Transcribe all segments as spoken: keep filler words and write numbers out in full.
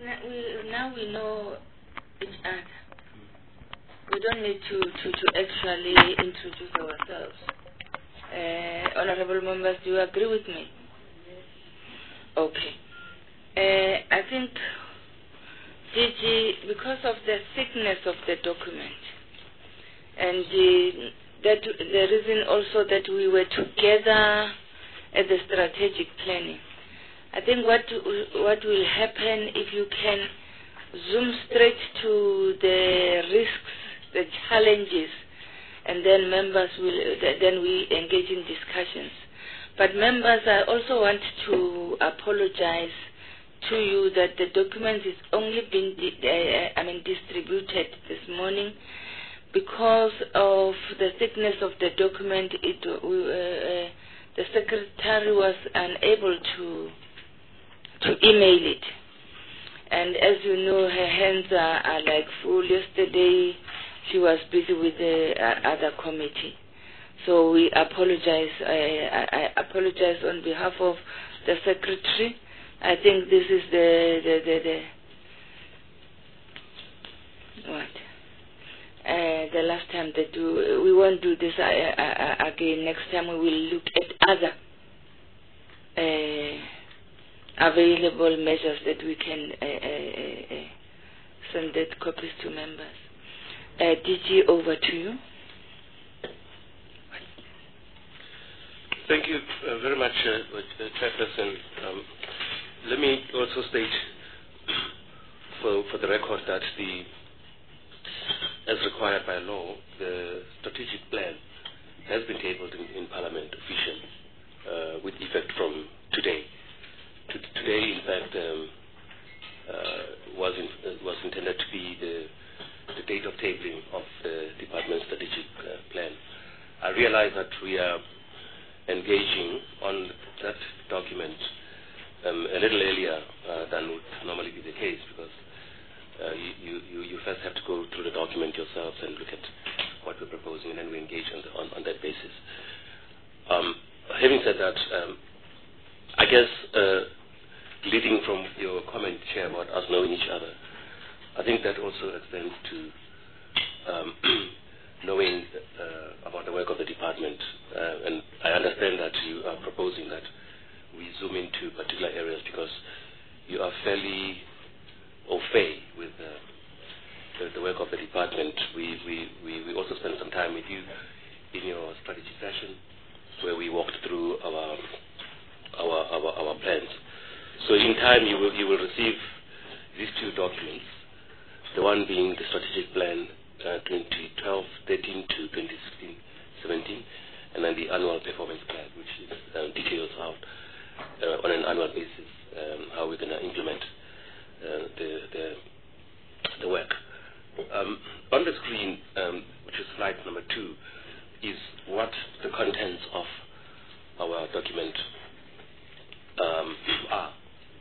Now we, now we know each other. We don't need to, to, to actually introduce ourselves. Uh, honorable members, do you agree with me? Okay. Uh, I think, D G, because of the thickness of the document, and the, that the reason also that we were together at the strategic planning, I think what what will happen if you can zoom straight to the risks, the challenges, and then members will then we engage in discussions. But members, I also want to apologize to you that the document is only been uh, I mean distributed this morning. Because of the thickness of the document, it, uh, uh, the secretary was unable to to email it. And as you know, her hands are, are like full. Yesterday, she was busy with the uh, other committee. So we apologize. I, I, I apologize on behalf of the secretary. I think this is the the the, the what. Uh, the last time that do, we won't do this uh, uh, again. Next time we will look at other uh, available measures that we can uh, uh, uh, send that copies to members. Uh, D G, over to you. Thank you uh, very much, uh, uh, Chairperson. Um, let me also state for, for the record that the as required by law, the strategic plan has been tabled in, in Parliament officially uh, with effect from today. To, today, in fact, um, uh, was, in, uh, was intended to be the, the date of tabling of the Department's strategic uh, plan. I realize that we are engaging on that document um, a little earlier uh, than would normally be the case, because Uh, you, you, you first have to go through the document yourselves and look at what we're proposing, and then we engage on, the, on, on that basis. Um, having said that, um, I guess uh, leading from your comment, Chair, about us knowing each other, I think that also extends to um, knowing uh, about the work of the department. Uh, and I understand that you are proposing that we zoom into particular areas because you are fairly au fait with uh, the, the work of the department. We, we, we, we also spent some time with you in your strategy session where we walked through our, our, our, our plans. So in time you will, you will receive these two documents, the one being the strategic plan uh, twenty twelve thirteen to twenty sixteen seventeen, and then the annual performance plan, which is, um, details out uh, on an annual basis um, how we're going to implement Uh, the, the the work. Um, on the screen, um, which is slide number two, is what the contents of our document um, are.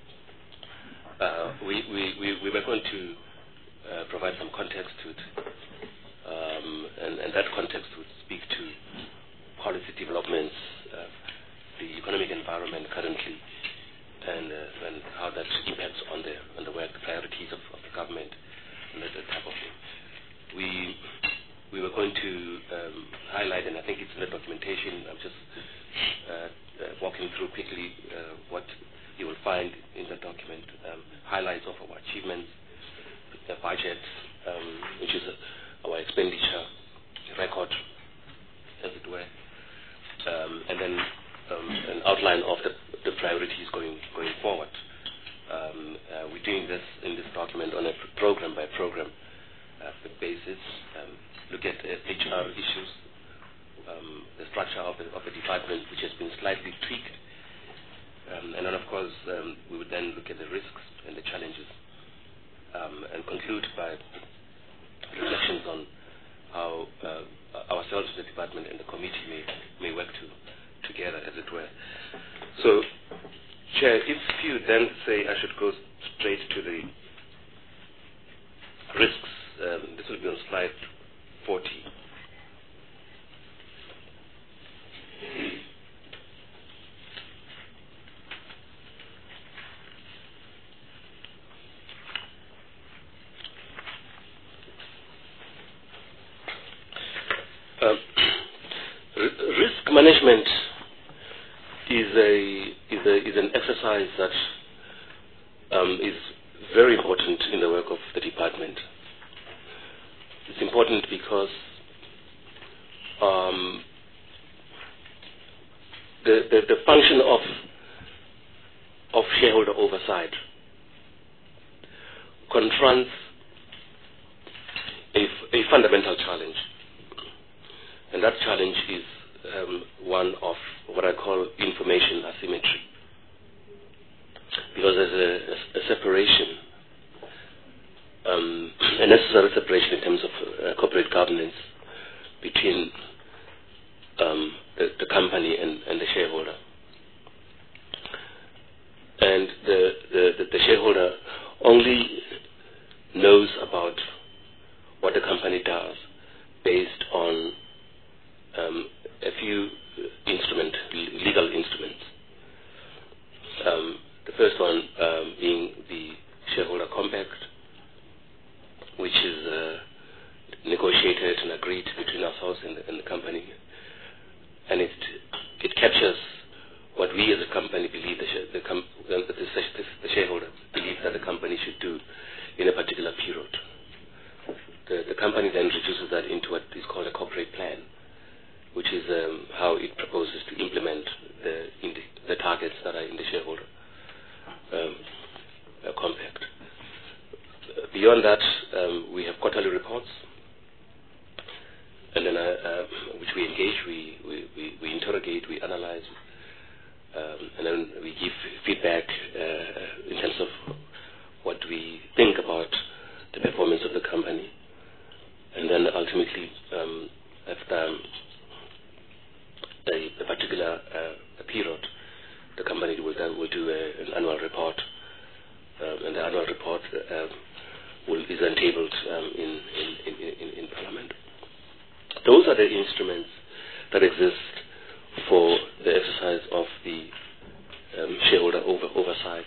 Uh, we, we, we, we were going to uh, provide some context to it, um, and, and that context would speak to policy developments, uh, the economic environment currently, and, uh, and how that impacts on the on the work, the priorities of, of the government, and that, that type of thing. We we were going to um, highlight, and I think it's in the documentation. I'm just uh, uh, walking through quickly uh, what you will find in the document. Um, highlights of our achievements, the budget, um, which is uh, our expenditure record, as it were, um, and then um, an outline of the the priorities going going forward. Um, uh, we're doing this in this document on a program by program uh, basis. Um, look at uh, H R issues, um, the structure of the, of the department, which has been slightly tweaked, um, and then of course um, we would then look at the risks and the challenges, um, and conclude by reflections on how uh, ourselves, the department, and the committee may may work to together, as it were. So, Chair, if you then say I should go straight to the risks, um, this will be on slide forty. management is a is a is an exercise that um, is very important in the work of the department. It's important because um, the, the the function of of shareholder oversight confronts a, a fundamental challenge, and that challenge is um, one of what I call information asymmetry, because there's a, a, a separation, um, a necessary separation in terms of uh, corporate governance between um, the, the company and, and the shareholder. And the, the, the, the shareholder only knows about what the company does based on um, a few instrument, legal instruments. Um, the first one um, being the shareholder compact, which is uh, negotiated and agreed between ourselves and the, and the company, and it it captures what we as a company believe the, sh the, com the, the, the shareholder believes that the company should do in a particular period. The, the company then reduces that into what is called a corporate plan, which is um, how it proposes to implement the, in the, the targets that are in the shareholder um, uh, compact. Uh, beyond that, um, we have quarterly reports, and then uh, uh, which we engage, we, we, we, we interrogate, we analyze, um, and then we give feedback uh, in terms of what we think about the performance of the company. And then ultimately, um, after um, a, a particular uh, a period, the company will then will do a, an annual report, um, and the annual report uh, will is then tabled um, in, in, in, in, in Parliament. Those are the instruments that exist for the exercise of the um, shareholder over, oversight.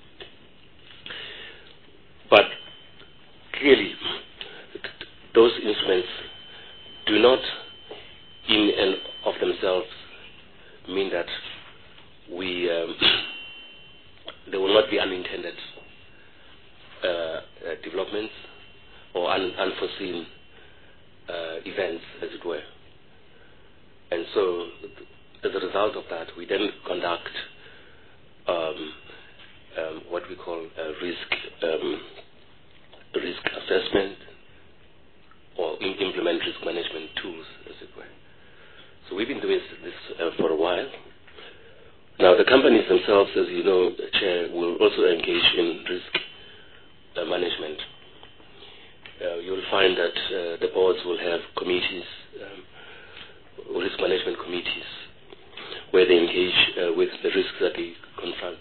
But clearly, those instruments do not in and of themselves mean that we um, there will not be unintended uh, uh, developments or un unforeseen uh, events, as it were. And so, as a result of that, we then conduct um, um, what we call a risk um, risk assessment, or implement risk management tools, as it were. So we've been doing this uh, for a while. Now, the companies themselves, as you know, Chair, will also engage in risk uh, management. Uh, you'll find that uh, the boards will have committees, um, risk management committees, where they engage uh, with the risks that they confront.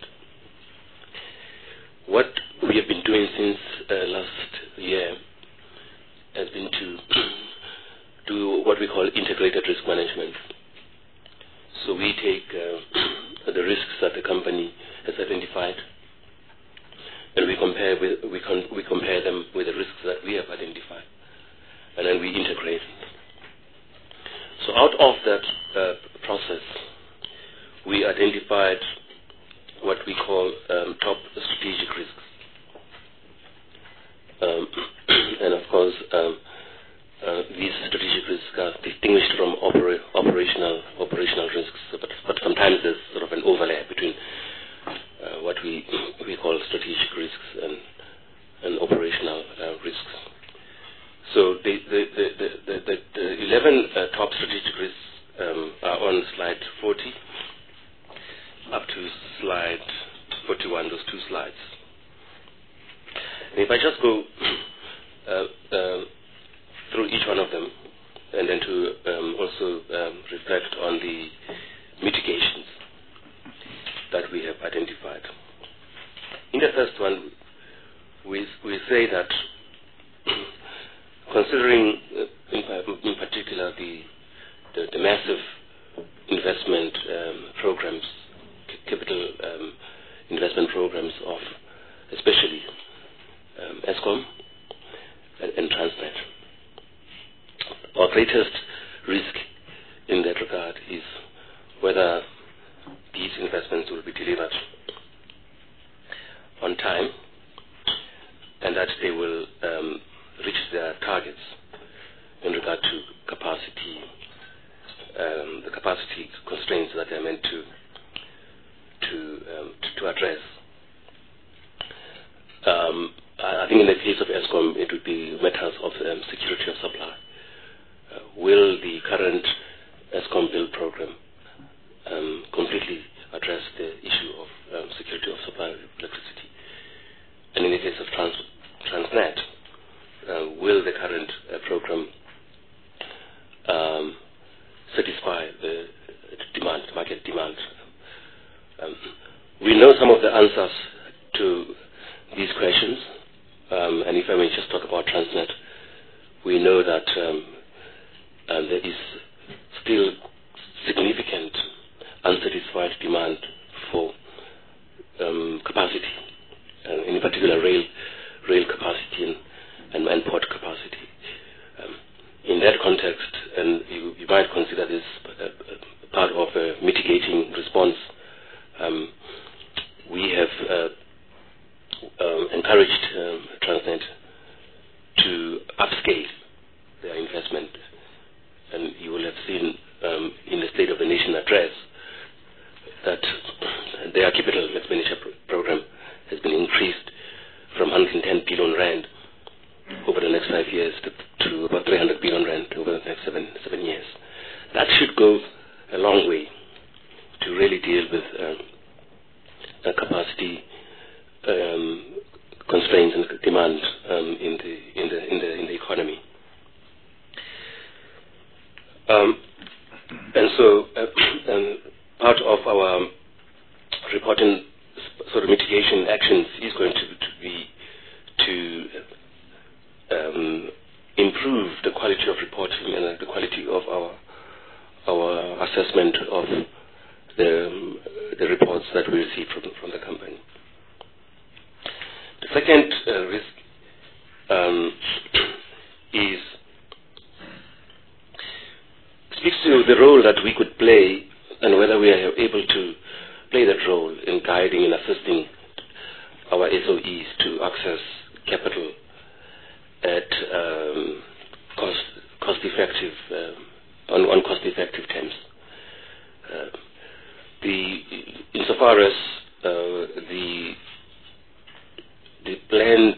What we have been doing since uh, last year has been to do what we call integrated risk management. So we take uh, the risks that the company has identified, and we compare with we, con we compare them with the risks that we have identified, and then we integrate. So out of that uh, process, we identified what we call um, top strategic risks. Um, and of course, um, uh, these strategic risks are distinguished from opera operational operational risks, but, but sometimes there's sort of an overlap between uh, what we we call strategic risks and, and operational uh, risks. So the the the the, the, the eleven uh, top strategic risks um, are on slide forty up to slide forty-one. Those two slides. And if I just go uh, uh, through each one of them, and then to um, also um, reflect on the mitigations that we have identified. In the first one, we, we say that considering uh, in, in particular the, the, the massive investment um, programs, capital um, investment programs of especially um, Eskom and, and Transnet. Our greatest risk in that regard is whether these investments will be delivered on time and that they will um, reach their targets in regard to capacity, um, the capacity constraints that they are meant to to um, to, to address. Um, I think in the case of ESCOM, it would be matters of um, security of supply. Uh, will the current ESCOM build program um, completely address the issue of um, security of supply of electricity? And in the case of Trans Transnet, uh, will the current uh, program um, satisfy the demand, market demand? Um, we know some of the answers to these questions, um, and if I may just talk about Transnet, we know that um, uh, there is still significant unsatisfied demand for um, capacity, uh, in particular rail rail capacity and, and, and port capacity. Um, in that context, and you, you might consider this uh, part of a mitigating response, um, we have uh, um, encouraged um, Transnet to upscale their investment. And you will have seen um, in the State of the Nation address that their capital expenditure pro program has been increased from one hundred ten billion rand over the next five years to, to about three hundred billion rand over the next seven, seven years. That should go a long way to really deal with um, uh, capacity um, constraints and demand um, in the in the in the in the economy. Um, and so, uh, um, part of our um, reporting sort of mitigation actions is going to, to be to um, improve the quality of reporting and uh, the quality of our our assessment of the um, the reports that we receive from from the company. The second uh, risk um, is speaks to the role that we could play and whether we are able to play that role in guiding and assisting our S O Es to access capital at um, cost cost effective uh, on, on cost effective terms. Uh, the insofar as uh, the the planned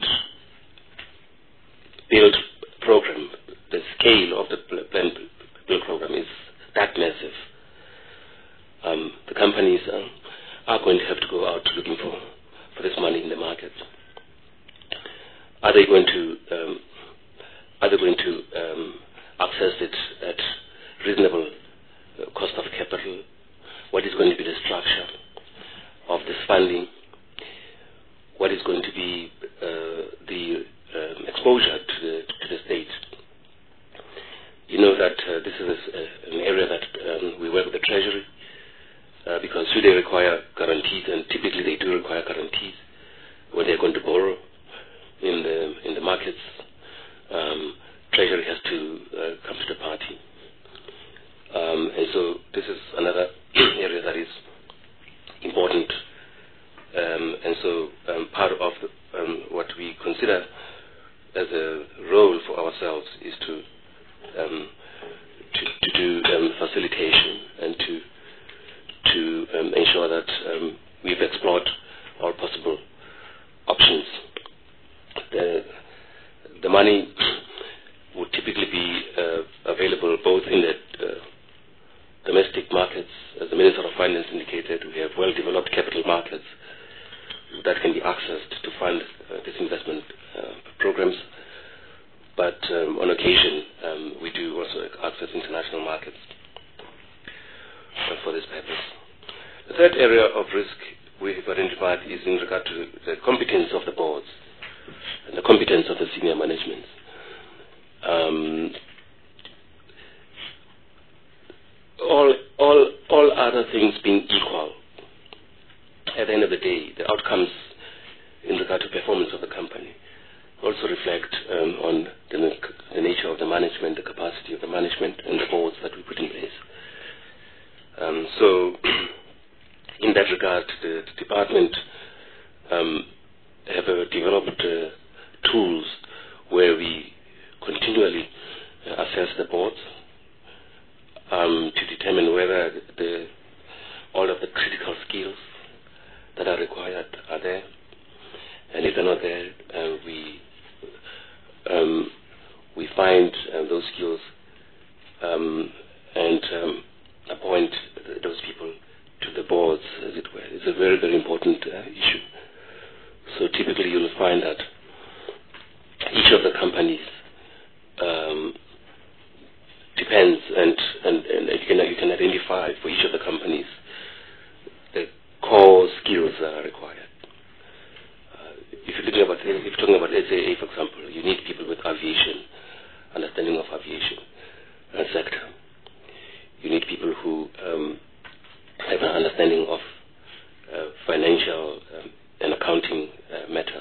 build program, the scale of the planned build program is that massive. Um, the companies uh, are going to have to go out looking for, for this money in the market. Are they going to um, are they going to um, access it at reasonable uh, cost of capital? What is going to be the structure of this funding? What is going to be uh, the um, exposure to the to the state? You know that uh, this is a, an area that um, we work with the Treasury uh, because should they require guarantees, and typically they do require guarantees when they're going to borrow in the in the markets, um, Treasury has to uh, come to the party. Um, and so this is another area that is important. Um, and so um, part of the, um, what we consider as a role for ourselves is to Um, to, to do um, facilitation and to to um, ensure that um, we've explored all possible options. The, the money would typically be uh, available both in the uh, domestic markets. As the Minister of Finance indicated, we have well-developed capital markets that can be accessed to fund uh, these investment uh, programs. But um, on occasion, um, we do also access international markets uh, for this purpose. The third area of risk we have identified is in regard to the competence of the boards and the competence of the senior management. Um, all, all, all other things being equal, at the end of the day, the outcomes in regard to performance of the company also reflect um, on the, the nature of the management, the capacity of the management, and the boards that we put in place. Um, so, in that regard, the, the department um, have uh, developed uh, tools where we continually uh, assess the boards um, to determine whether the, all of the critical skills that are required are there. And if they're not there, uh, we um, we find uh, those skills um, and um, appoint th those people to the boards, as it were. It's a very, very important uh, issue. So typically you'll find that each of the companies um, depends, and, and, and you, can, you can identify for each of the companies the core skills that are required. Uh, if you're thinking about, if you're talking about S A A, for example, you need people with aviation, understanding of aviation uh, sector. You need people who um, have an understanding of uh, financial um, and accounting uh, matters.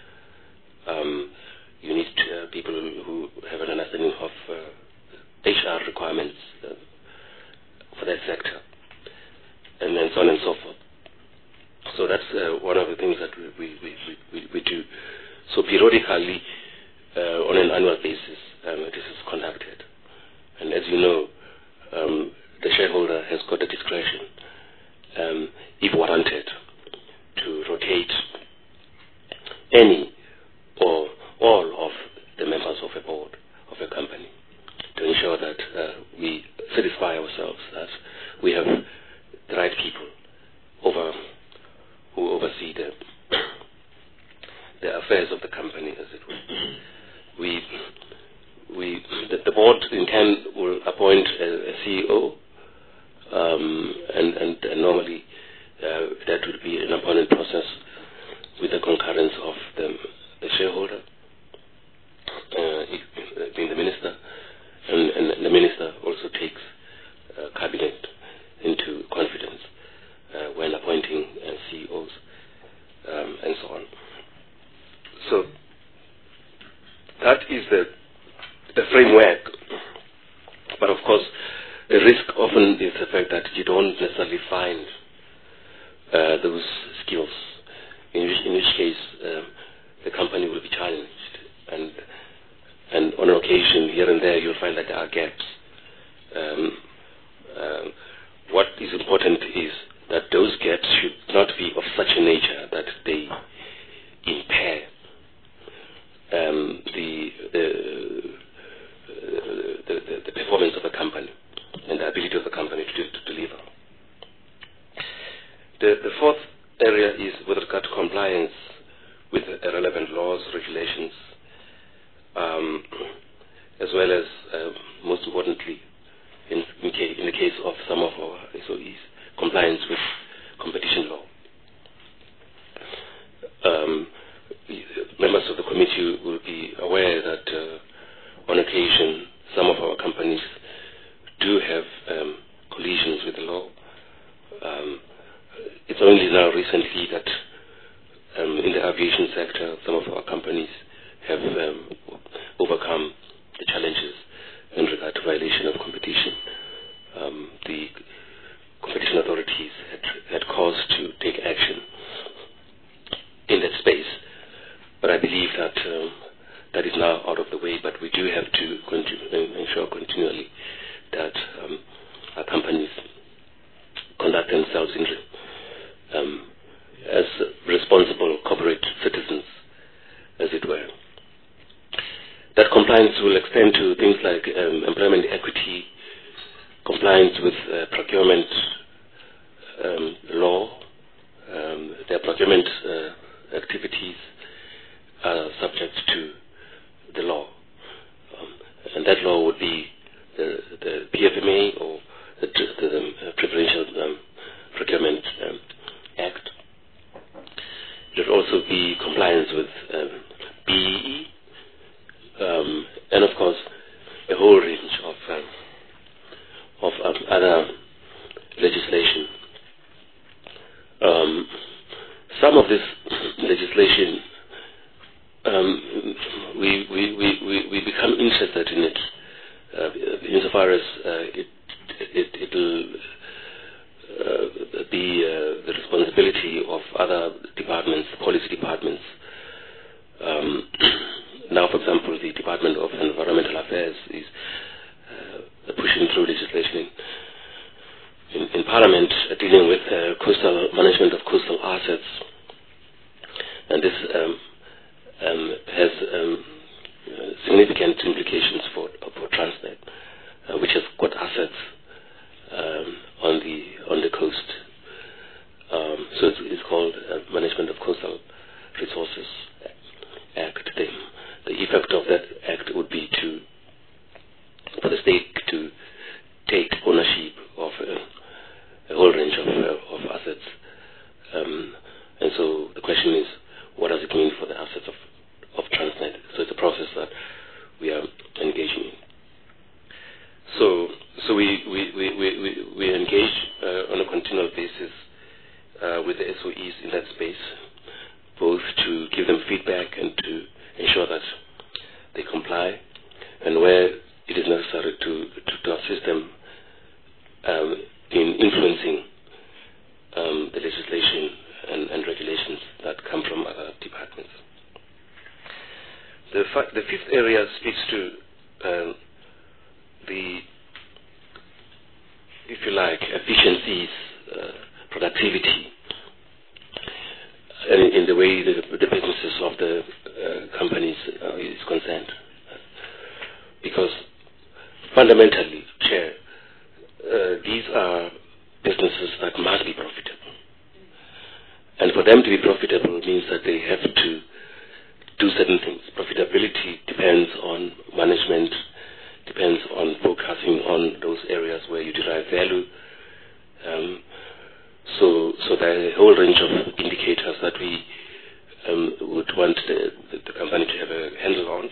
Um, you need uh, people who have an understanding of uh, H R requirements uh, for that sector, and then so on and so forth. So that's uh, one of the things that we, we, we, we, we do. So periodically, uh, on an annual basis, um, this is conducted. And as you know, um, the shareholder has got the discretion, um, if warranted, to rotate any or all of the members of a board of a company to ensure that uh, we satisfy ourselves that we have the right people over who oversee the the affairs of the company, as it were. We we the, the board in turn will appoint a, a C E O, um, and, and and normally uh, that would be an appointment process with the concurrence of the, the shareholder, uh, being the minister, and, and the minister also takes uh, cabinet into confidence uh, when appointing uh, C E Os, um, and so on. So that is the the framework. But of course, the risk often is the fact that you don't necessarily find uh, those skills, in which, in which case um, the company will be challenged, and and on occasion here and there you'll find that there are gaps. Um, uh, what is important is that those gaps should not be of such a nature that they impair um, the, the, the, the the performance of the company and the ability of the company to, to deliver. The, the fourth area is with regard to compliance with the relevant laws, regulations, um, as well as, uh, most importantly, in, in, case, in the case of some of our S O Es, compliance with competition law. Um, members of the committee will be aware that uh, on occasion some of our companies do have um, collisions with the law. Um, it's only now recently that um, in the aviation sector some of our companies have um, overcome the challenges in regard to violation of competition. Um, the competition authorities had, had cause to take action in that space. But I believe that um, that is now out of the way, but we do have to continue, ensure continually that um, our companies conduct themselves in, um, as responsible corporate citizens, as it were. That compliance will extend to things like um, employment equity, compliance with uh, procurement um, law. Um, their procurement uh, activities are subject to the law. Um, and that law would be the, the P F M A or the, the, the uh, Preferential um, Procurement um, Act. It would also be compliance with um, B E E, um, and of course a whole range of, um, of um, other legislation. Um, some of this legislation, um, we, we, we, we, we become interested in it uh, insofar as uh, it, it, it'll uh, be uh, the responsibility of other departments, policy departments. Um, now, for example, the Department of Environmental Affairs is uh, pushing through legislation in, in, in Parliament uh, dealing with uh, coastal management of coastal assets, and this um, um, has um, uh, significant implications for for Transnet, uh, which has got assets um, on the on the coast. Um, so it's, it's called uh, Management of Coastal Resources Act. The, the effect of that act would be to for the state to take ownership of uh, a whole range of, uh, of assets. Um, and so the question is, what does it mean for the assets of, of Transnet? So it's a process that we are engaging in. So, so we, we, we, we, we engage uh, on a continual basis uh, with the S O Es in that space, both to give them feedback and to ensure that they comply, and where it is necessary to, to, to assist them um, in influencing um, the legislation and, and regulations that come from other departments. The, fi the fifth area speaks to um, the, if you like, efficiencies, uh, productivity, and in the way the, the businesses of the uh, companies uh, is concerned. Because fundamentally, Chair, uh, these are businesses that must be profitable. And for them to be profitable means that they have to do certain things. Profitability depends on management, depends on focusing on those areas where you derive value. Um, so, so there are a whole range of indicators that we um, would want the, the, the company to have a handle on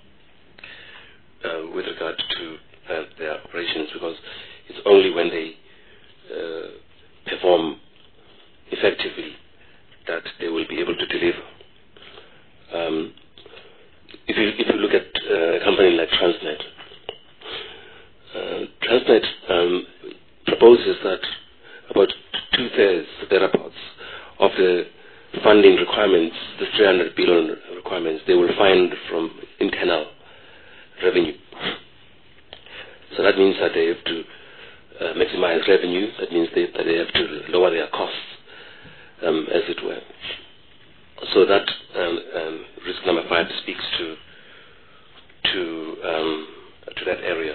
uh, with regard to uh, their operations, because it's only when they uh, perform effectively that they will be able to deliver. Um, if you if you look at uh, a company like Transnet, uh, Transnet um, proposes that about two thirds, thereabouts, of the funding requirements, the three hundred billion requirements, they will find from internal revenue. So that means that they have to uh, maximize revenue. That means they, that they have to lower their costs, um, as it were. So that um, um, risk number five speaks to to um, to that area.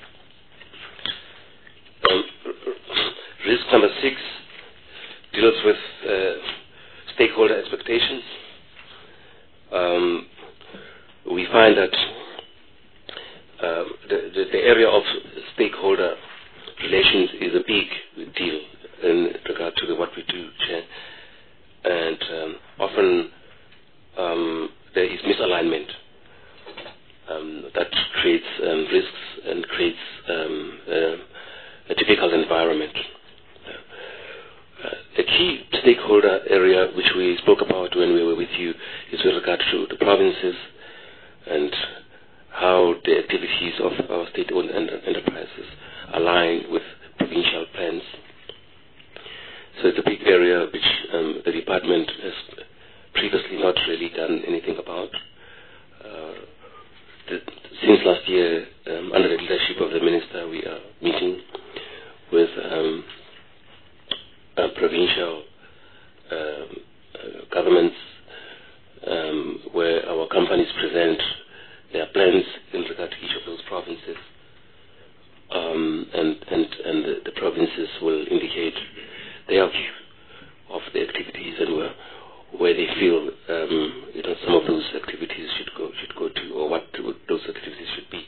Um, risk number six deals with uh, stakeholder expectations. Um, we find that uh, the, the, the area of stakeholder relations is a big deal in regard to the, what we do, Chair. And um, often um, there is misalignment um, that creates um, risks and creates um, uh, a difficult environment. Uh, the key stakeholder area which we spoke about when we were with you is with regard to the provinces and how the activities of our state-owned enterprises align with provincial plans. So it's a big area which um, the department has previously not really done anything about. Uh, the, since last year, um, under the leadership of the minister, we are meeting with um, uh, provincial um, uh, governments um, where our companies present their plans in regard to each of those provinces. Um, and and, and the, the provinces will indicate their view of the activities and where, where they feel um, you know, some of those activities should go should go to, or what those activities should be.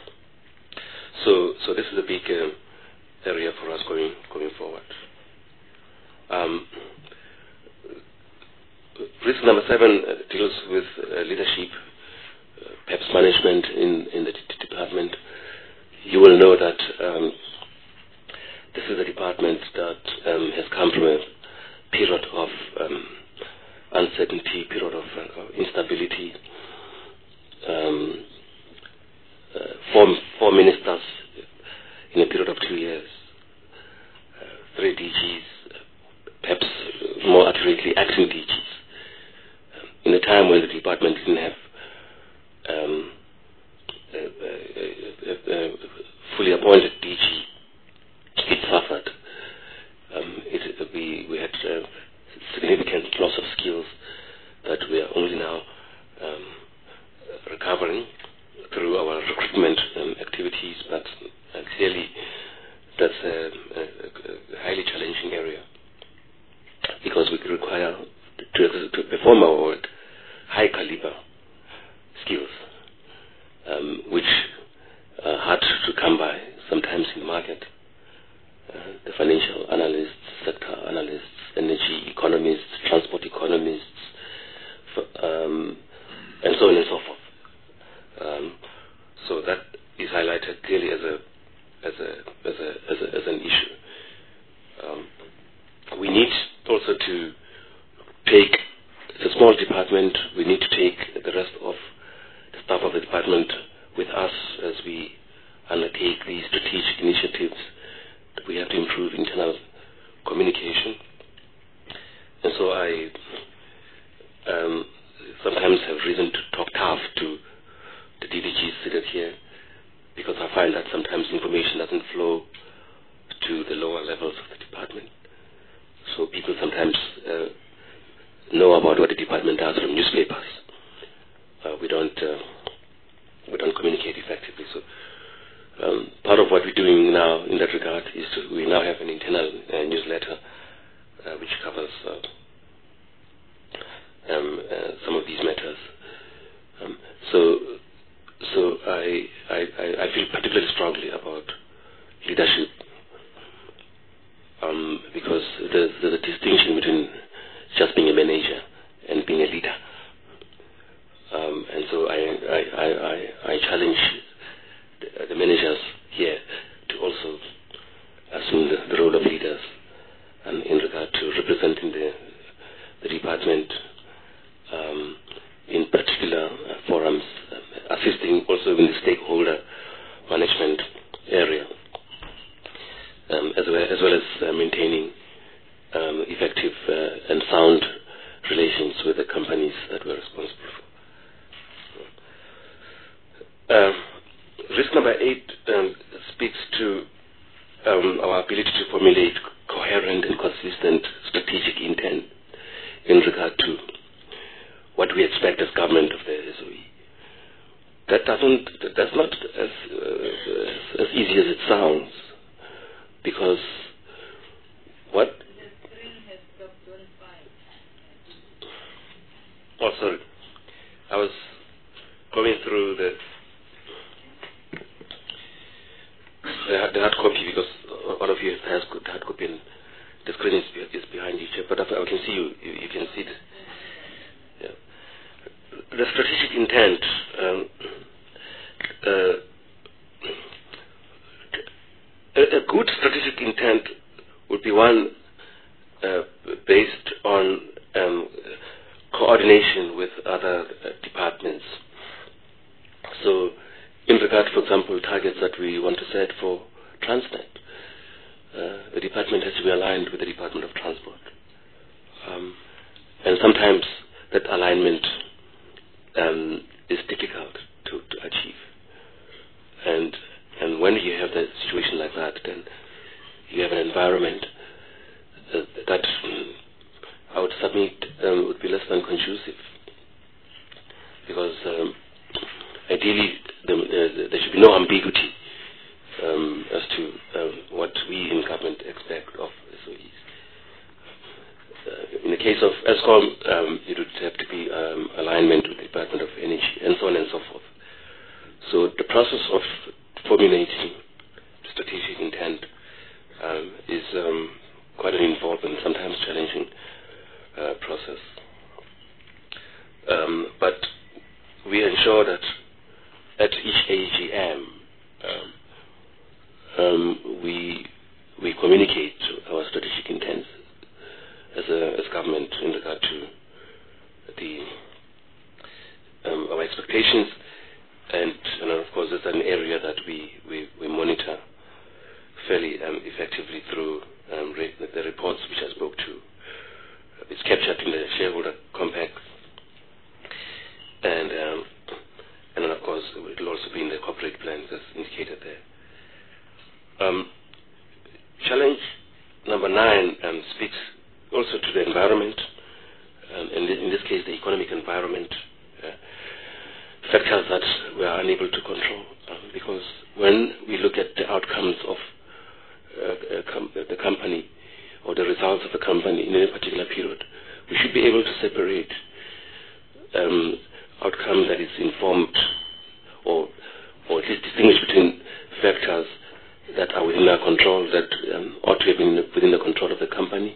So so this is a big uh, area for us going going forward. Um, risk number seven uh, deals with uh, leadership, uh, perhaps management in in the d department. You will know that um, this is a department that um, has come from a period of um, uncertainty, period of uh, instability. Um, uh, four, four ministers in a period of two years. Uh, three D Gs, perhaps more accurately acting D Gs. Um, in a time when the department didn't have um, a, a, a, a fully appointed D G, it suffered. Um, it, we, we had uh, significant loss of skills that we are only now um, recovering through our recruitment um, activities, but uh, clearly that's a, a, a highly challenging area because we require to, to perform our work high caliber skills, um, which are hard to come by sometimes in the market. Uh, the financial analysts, sector analysts, energy economists, transport economists, um, and so on and so forth. Um, so that is highlighted clearly as a as a as a as, a, as an issue. Um, we need also to take, it's a small department, we need to take the rest of the staff of the department with us as we undertake these strategic initiatives. We have to improve internal communication. And so I um, sometimes have reason to talk tough to the D D Gs seated here, because I find that sometimes information doesn't flow to the lower levels of the department. So people sometimes uh, know about what the department does from newspapers. Uh, we don't uh, we don't communicate effectively. So um, part of what we're doing now in that regard is to, we now have an internal uh, newsletter uh, which covers uh, um, uh, some of these matters. Um, so so I, I I feel particularly strongly about leadership. Um, because there's, there's a distinction between just being a manager and being a leader. Um, and so I, I, I, I, I challenge the, the managers here to also assume the, the role of leaders, and in regard to representing the, the department um, in particular uh, forums, uh, assisting also in the stakeholder management area. Um, as, well, as well as uh, maintaining um, effective uh, and sound relations with the companies that we're responsible for. Uh, risk number eight um, speaks to um, our ability to formulate coherent and consistent strategic intent in regard to what we expect as government of the S O E. That doesn't, that's not as, uh, as easy as it sounds. Because what? The screen has stopped on five. Oh, sorry. I was going through the the, the hard copy, because all of you has good hard copy, and the screen is, is behind you. But I can see you. You, you can see it. Yeah. The strategic intent. Um, uh, A, a good strategic intent would be one uh, based on um, coordination with other uh, departments. So, in regard, for example, targets that we want to set for Transnet, uh, the department has to be aligned with the Department of Transport. Um, and sometimes that alignment um, is difficult to, to achieve. And And when you have a situation like that, then you have an environment uh, that um, I would submit um, would be less than conducive. Because um, ideally the, the, there should be no ambiguity um, as to um, what we in government expect of S O Es. Uh, in the case of ESCOM, um, it would have to be um, alignment with the Department of Energy, and so on and so forth. So the process of formulating strategic intent um, is um, quite an involved and sometimes challenging uh, process. Um, but we ensure that at each A G M um, um, we we communicate our strategic intent as a as government in regard to the um, our expectations. And, and of course, it's an area that we, we, we monitor fairly um, effectively through um, re the reports which I spoke to. It's captured in the shareholder compact, and um, and then of course it will also be in the corporate plans as indicated there. Um, challenge number nine um, speaks also to the environment, um, and in this case the economic environment, uh, factors that we are unable to control, um, because when we look at the outcomes of uh, uh, com the company or the results of the company in any particular period, we should be able to separate um, outcome that is informed or, or at least distinguish between factors that are within our control, that um, ought to have been within the control of the company,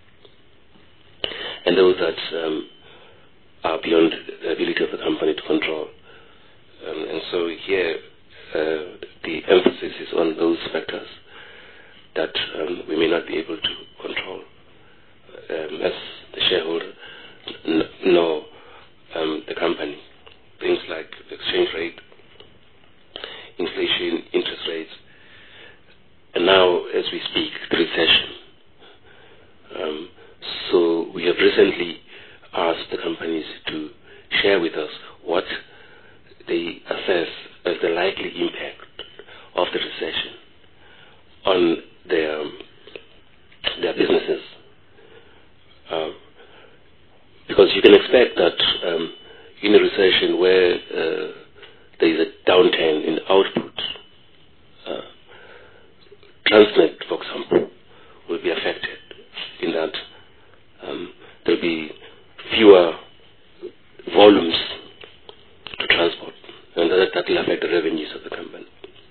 and those that um, are beyond the ability of the company to control. Um, and so here uh, the emphasis is on those factors that um, we may not be able to control um, as the shareholder, n nor um, the company. Things like exchange rate, inflation, interest rates, and now, as we speak, the recession. Um, so we have recently asked the companies to share with us what they assess as the likely impact of the recession on their, um, their businesses. Um, because you can expect that um, in a recession where uh, there is a downturn in output, uh, Transnet, for example, will be affected in that um, there will be fewer volumes to transport, and that, that will affect the revenues of the company.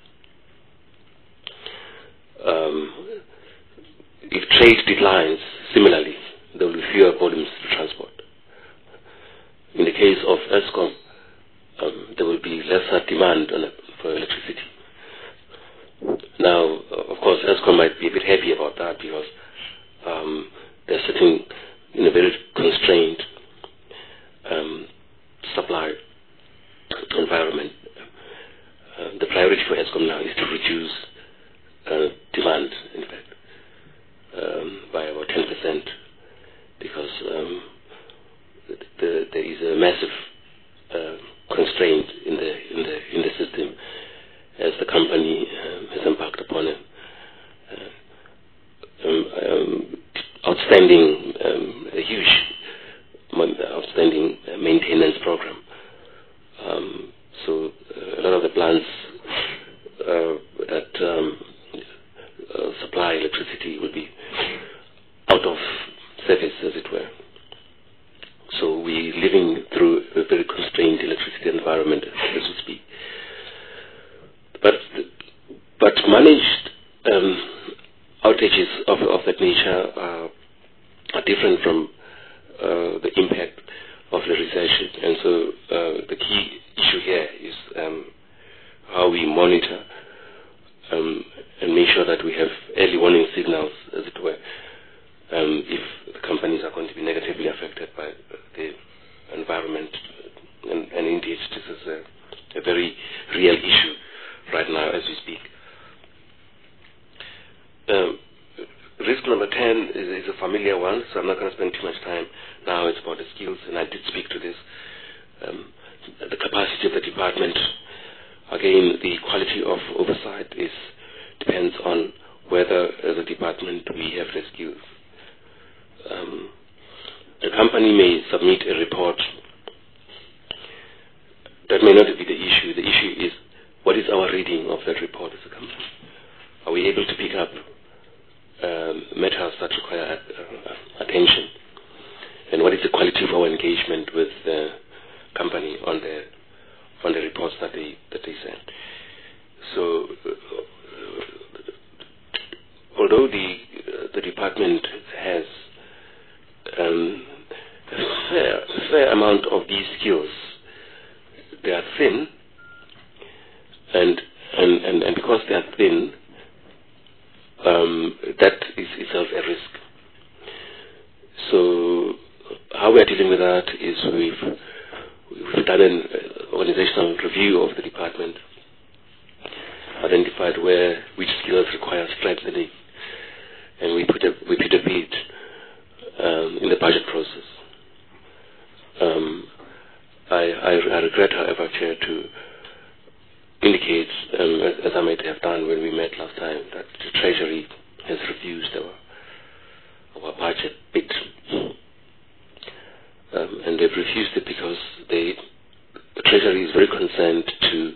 Um, if trade declines, similarly, there will be fewer volumes to transport. In the case of Eskom, um, there will be lesser demand on, for electricity. Now, of course, Eskom might be a bit happy about that because um, they're sitting in a very constrained um, supply environment. Uh, the priority for Eskom now is to reduce uh, demand, in fact, um, by about ten percent, because um, the, there is a massive uh, constraint in the in the in the system as the company um, has embarked upon a uh, um, um, outstanding, um, a huge outstanding maintenance program. Um, so uh, a lot of the plants uh, that um, uh, supply electricity will be out of service, as it were. So we're living through a very constrained electricity environment as we speak. But but managed um, outages of, of that nature are, are different from uh, the impact of the recession, and so uh, the key issue here is um, how we monitor um, and make sure that we have early warning signals, as it were, um, if the companies are going to be negatively affected by the environment. And, and indeed, this is a, a very real issue right now as we speak. Um, risk number ten is, is a familiar one, so I'm not going to spend too much time now. It's about the skills, and I did speak to this. Um, the capacity of the department. Again, the quality of oversight is depends on whether, as a department, we have the skills. Um, the company may submit a report. That may not be the issue. The issue is, what is our reading of that report as a company? Are we able to pick up um, matters that require uh, attention? And what is the quality of our engagement with the company on the on the reports that they that they send? So, uh, although the uh, the department has um, a fair, fair amount of these skills, they are thin, and and, and, and because they are thin, um, that is itself a risk. So how we are dealing with that is we've we've done an organizational review of the department, identified where which skills require strengthening, and we put a we put a bid um, in the budget process. Um, I, I, I regret, however, Chair, to indicate, um, as, as I might have done when we met last time, that the Treasury has refused our, our budget bid. Um, and they've refused it because they, the Treasury is very concerned to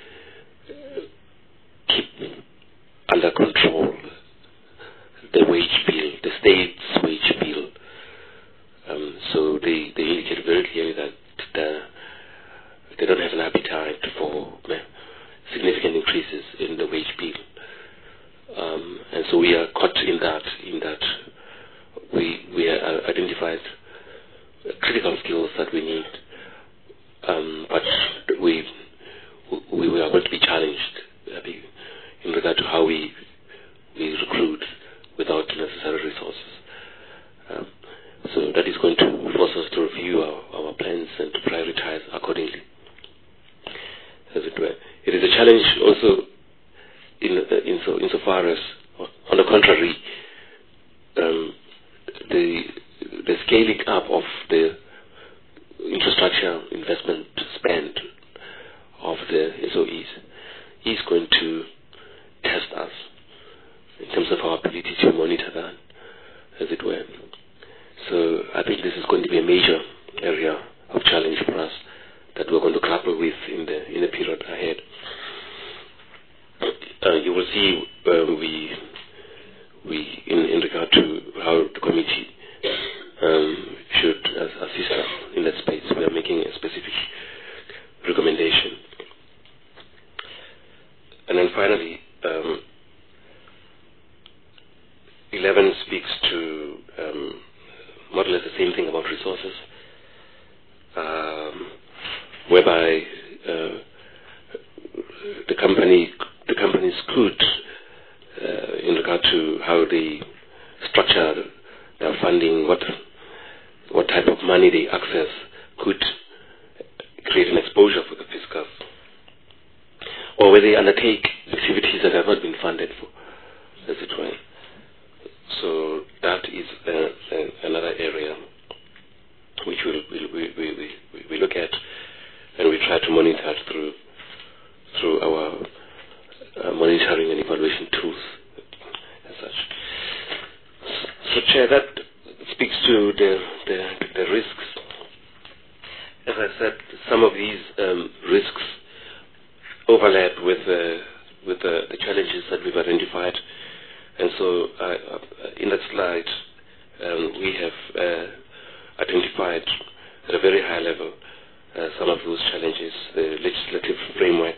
keep under control the wage bill, the state's wage bill. Um, so they, they indicate very clearly that the, they don't have an appetite for significant increases in the wage bill. Um, and so we are caught in that, in that we, we are identified critical skills that we need, um, but we, we, we are going to be challenged uh, in regard to how we, we recruit without necessary resources. Um, so that is going to force us to review our, our plans and to prioritize accordingly, as it were. It is a challenge also in, uh, in so, insofar as, on the contrary, um, the the scaling up of the infrastructure investment spend of the S O Es is going to test us in terms of our ability to monitor that, as it were. So I think this is going to be a major area of challenge for us that we're going to grapple with in the in the period ahead. Uh, you will see uh, we we in, in regard to how the committee um, should uh, assist us in that space. We are making a specific recommendation. And then finally, um, eleven speaks to um, more or less the same thing about resources, um, whereby uh, the company, the companies could, uh, in regard to how they structure their funding, what what type of money they access, could create an exposure for the fiscus, or where they undertake activities that have not been funded for, as it were. So that is uh, uh, another area which we'll, we, we, we, we, we look at, and we try to monitor through through our uh, monitoring and evaluation tools as such. So, Chair, that speaks to the, the, the risks. As I said, some of these um, risks overlap with, uh, with uh, the challenges that we've identified. And so uh, uh, in that slide, um, we have uh, identified at a very high level uh, some of those challenges, the legislative framework.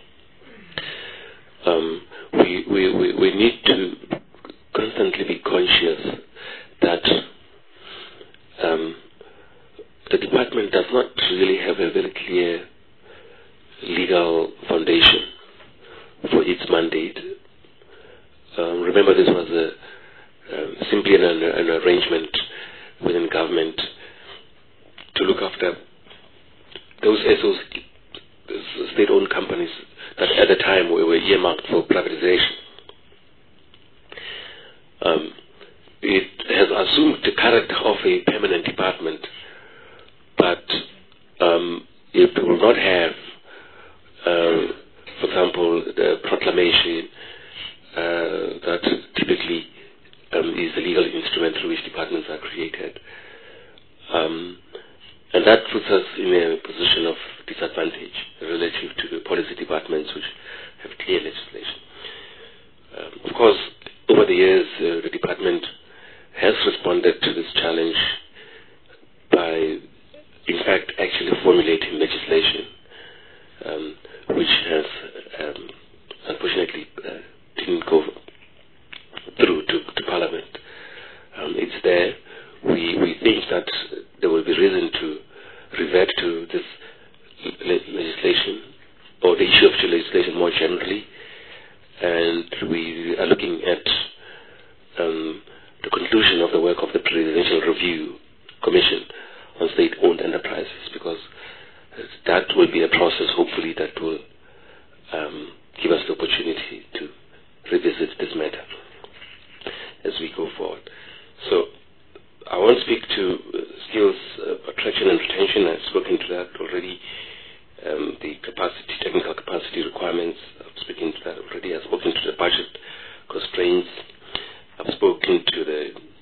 Um, we, we, we, we need to constantly be conscious that um, the department does not really have a very clear legal foundation for its mandate. Um, remember, this was a, um, simply an, an arrangement within government to look after those S Os, state-owned companies that at the time were earmarked for privatization. Um, it has assumed the character of a permanent department, but um, it will not have, uh, for example, the proclamation uh, that typically um, is the legal instrument through which departments are created. Um, and that puts us in a position of disadvantage relative to the policy departments which have clear legislation. Um, of course, over the years, uh, the department has responded to this challenge by, in fact, actually formulating legislation, um, which has um, unfortunately uh, didn't go through to, to Parliament. Um, it's there. We we think that there will be reason to revert to this le- legislation or the issue of legislation more generally, and we are looking at um, the conclusion of the work of the Presidential Review Commission on State-Owned Enterprises, because that will be a process, hopefully, that will um, give us the opportunity to revisit this matter. as we go forward. So I won't speak to uh, skills uh, attraction and retention. I've spoken to that already. Um, the capacity, technical capacity requirements, I've spoken to that already. I've spoken to the budget constraints. I've spoken to the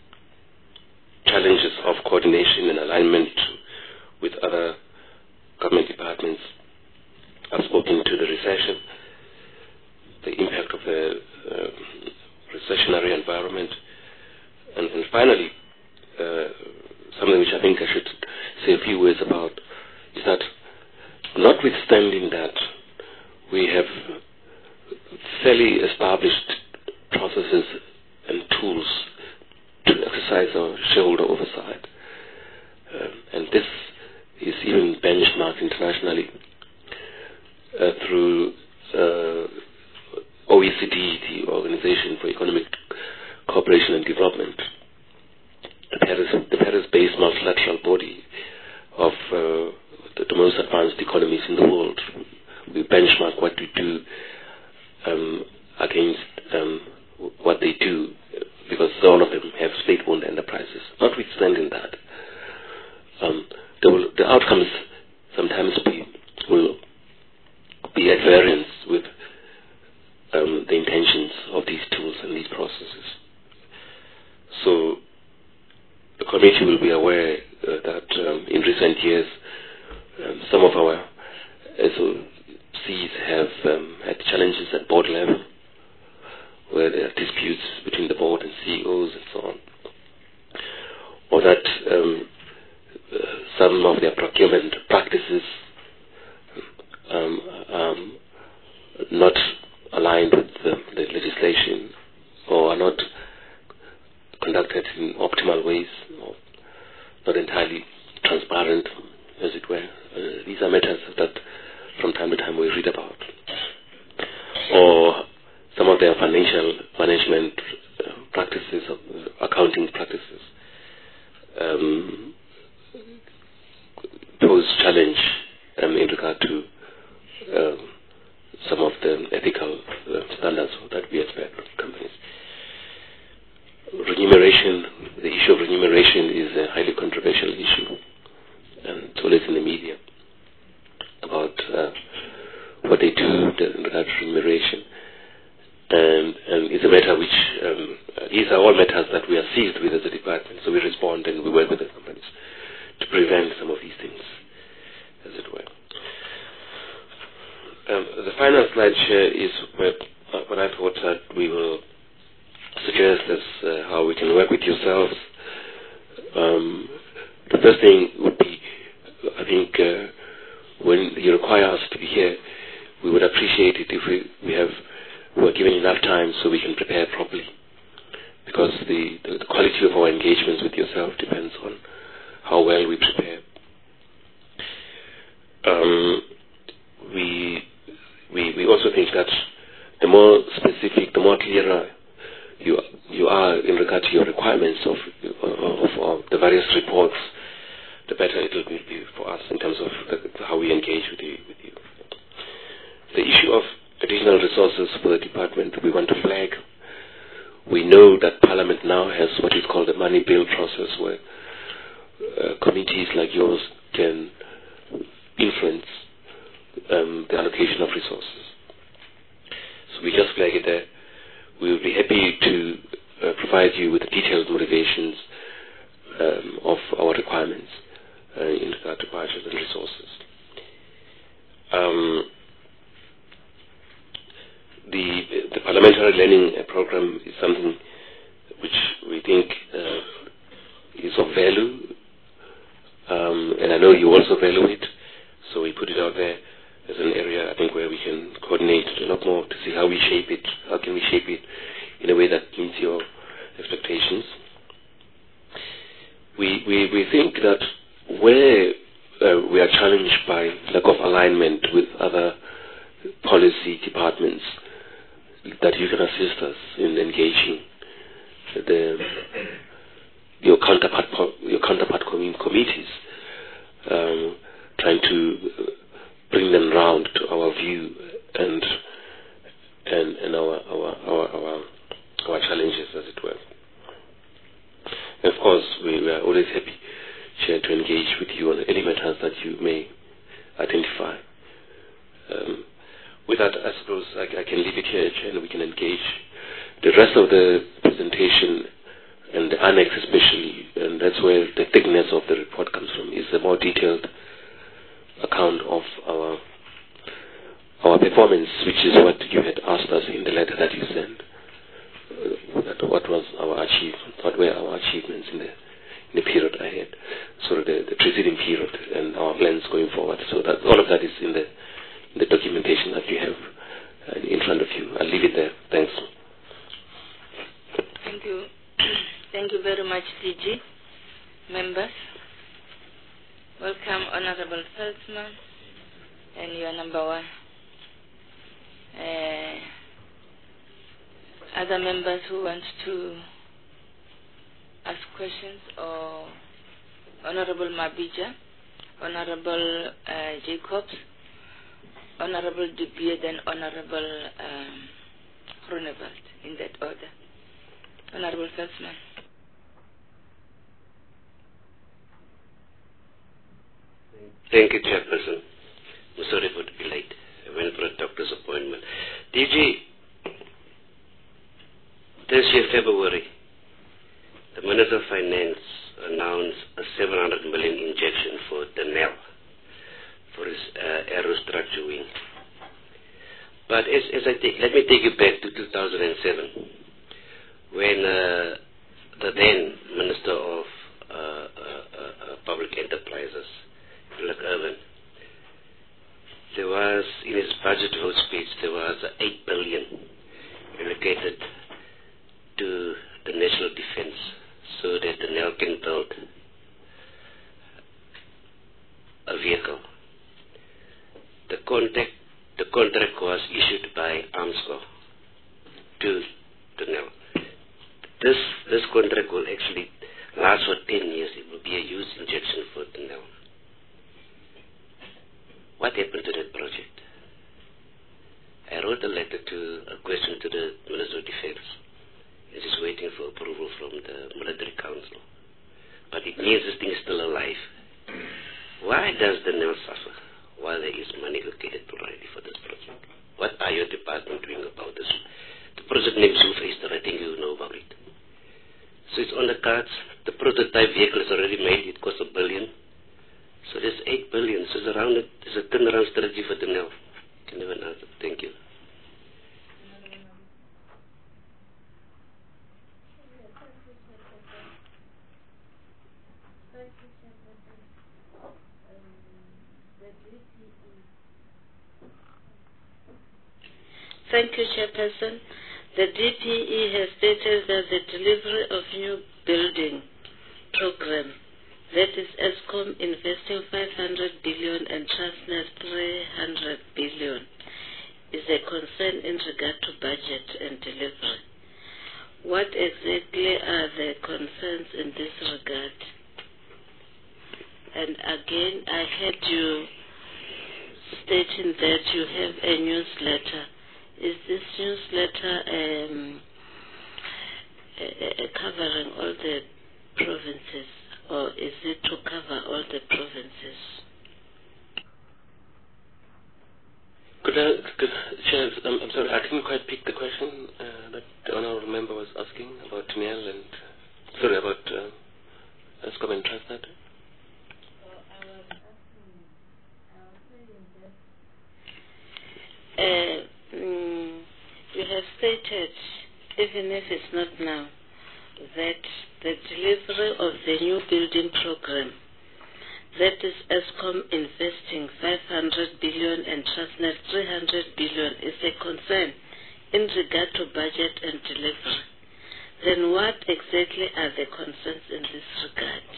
challenges of coordination and alignment with other government departments. I've spoken to the recession, the impact of the uh, recessionary environment, and, and finally, uh, something which I think I should say a few words about is that notwithstanding that we have fairly established processes and tools to exercise our shareholder oversight, um, and this is even benchmarked internationally uh, through uh, O E C D, the Organization for Economic Cooperation and Development, the Paris, the Paris-based multilateral body of uh, the, the most advanced economies in the world. We benchmark what we do um, against um, what they do, because all of them have state-owned enterprises. Notwithstanding that, um, the, will, the outcomes sometimes be, will be at variance with um, the intentions of these tools and these processes. So the committee will be aware uh, that um, in recent years um, some of our S O Cs have um, had challenges at board level, where there are disputes between the board and C E Os and so on, or that um, uh, some of their procurement practices um, um, not aligned with the, the legislation, or are not conducted in optimal ways, or not entirely transparent, as it were. Uh, these are matters that from time to time we read about. Or some of their financial management uh, practices, uh, accounting practices, um, pose challenge um, in regard to uh, some of the ethical uh, standards that we expect from companies. Remuneration, the issue of remuneration is a highly controversial issue, and it's always in the media about uh, what they do in regard to remuneration. And, and it's a matter which, um, uh, these are all matters that we are seized with as a department, so we respond and we work with the companies to prevent some of these things, as it were. Um, the final slide here is where, uh, what I thought that we will suggest as uh, how we can work with yourselves. Um, the first thing would be, I think, uh, when you require us to be here, we would appreciate it if we, we have were given enough time so we can prepare properly, because the, the, the quality of our engagements with yourself depends on how well we prepare. Um, we, we we also think that the more specific, the more clearer you you are in regard to your requirements of of, of the various reports, the better it will be for us in terms of the, how we engage with you. With you. The issue of additional resources for the department we want to flag. We know that Parliament now has what is called the money bill process, where uh, committees like yours can influence um, the allocation of resources. So we just flag it there. We will be happy to uh, provide you with detailed motivations um, of our requirements uh, in regard to budget and resources. Um, The, the parliamentary learning program is something which we think uh, is of value, um, and I know you also value it, so we put it out there as an area, I think, where we can coordinate a lot more to see how we shape it, how can we shape it in a way that meets your expectations. We, we, we think that where uh, we are challenged by lack of alignment with other policy departments, that you can assist us in engaging the, your counterpart your counterpart committees, um, trying to bring them round to our view and and, and our, our, our, our, our challenges, as it were. Chair, to engage with you on any matters that you may identify. Um, with that, I suppose I, I can leave it here, Chair, and we can engage. The rest of the presentation and the annex especially, and that's where the thickness of the report comes from, is a more detailed account of our our performance, which is what you had asked us in the letter that you sent. Uh, that what was our achievement, what were our achievements in the in the period ahead, sort of the, the preceding period, and our plans going forward. So that all of that is in the in the documentation that you have uh, in front of you. I'll leave it there. Thanks. Thank you. Thank you very much, D G. Members, welcome, Honorable Salzman, and you are number one. Uh, other members who want to ask questions, or Honorable Mabija, Honorable uh, Jacobs, Honorable De Beer, then Honorable um, Groenewald, in that order. Honorable Salzman. Thank you, Chairperson. I'm sorry for the late. I went for a doctor's appointment. D G, this year, February, the Minister of Finance announced a seven hundred million injection for Denel, for his uh, aerostructure wing. But as, as I take, let me take you back to two thousand seven, when uh, the then Minister of uh, uh, uh, Public Enterprises, Philip Irwin, there was, in his budget vote speech, there was eight billion allocated to the national defense so that the N E L can build a vehicle. The contract, the contract was issued by Armscor to the N E L. This, this contract will actually last for ten years. It will be a huge injection for the N E L. What happened to that project? I wrote a letter to a question to the Minister of Defense. It's just waiting for approval from the Military Council. But it means this thing is still alive. Why does the N E L suffer while there is money allocated already for this project? What are your department doing about this? The project name is Zulfaster, I think you know about it. So it's on the cards. The prototype vehicle is already made. It costs a billion. So there's eight billion. So it's around it. It's a turnaround strategy for the N E L. Can you have an answer? Thank you. Thank you, Chairperson. The D P E has stated that the delivery of new building program, that is ESCOM investing five hundred billion and Transnet three hundred billion, is a concern in regard to budget and delivery. What exactly are the concerns in this regard? And again, I heard you stating that you have a newsletter. Is this newsletter um, uh, covering all the provinces, or is it to cover all the provinces? Could I, could, Chair, I'm, I'm sorry, I didn't quite pick the question uh, that the honourable member was asking about N E L and, sorry, about uh, ESCOM and Transnet. Uh, mm, you have stated, even if it's not now, that the delivery of the new building program, that is ESCOM investing five hundred billion and Transnet three hundred billion, is a concern in regard to budget and delivery. Then what exactly are the concerns in this regard?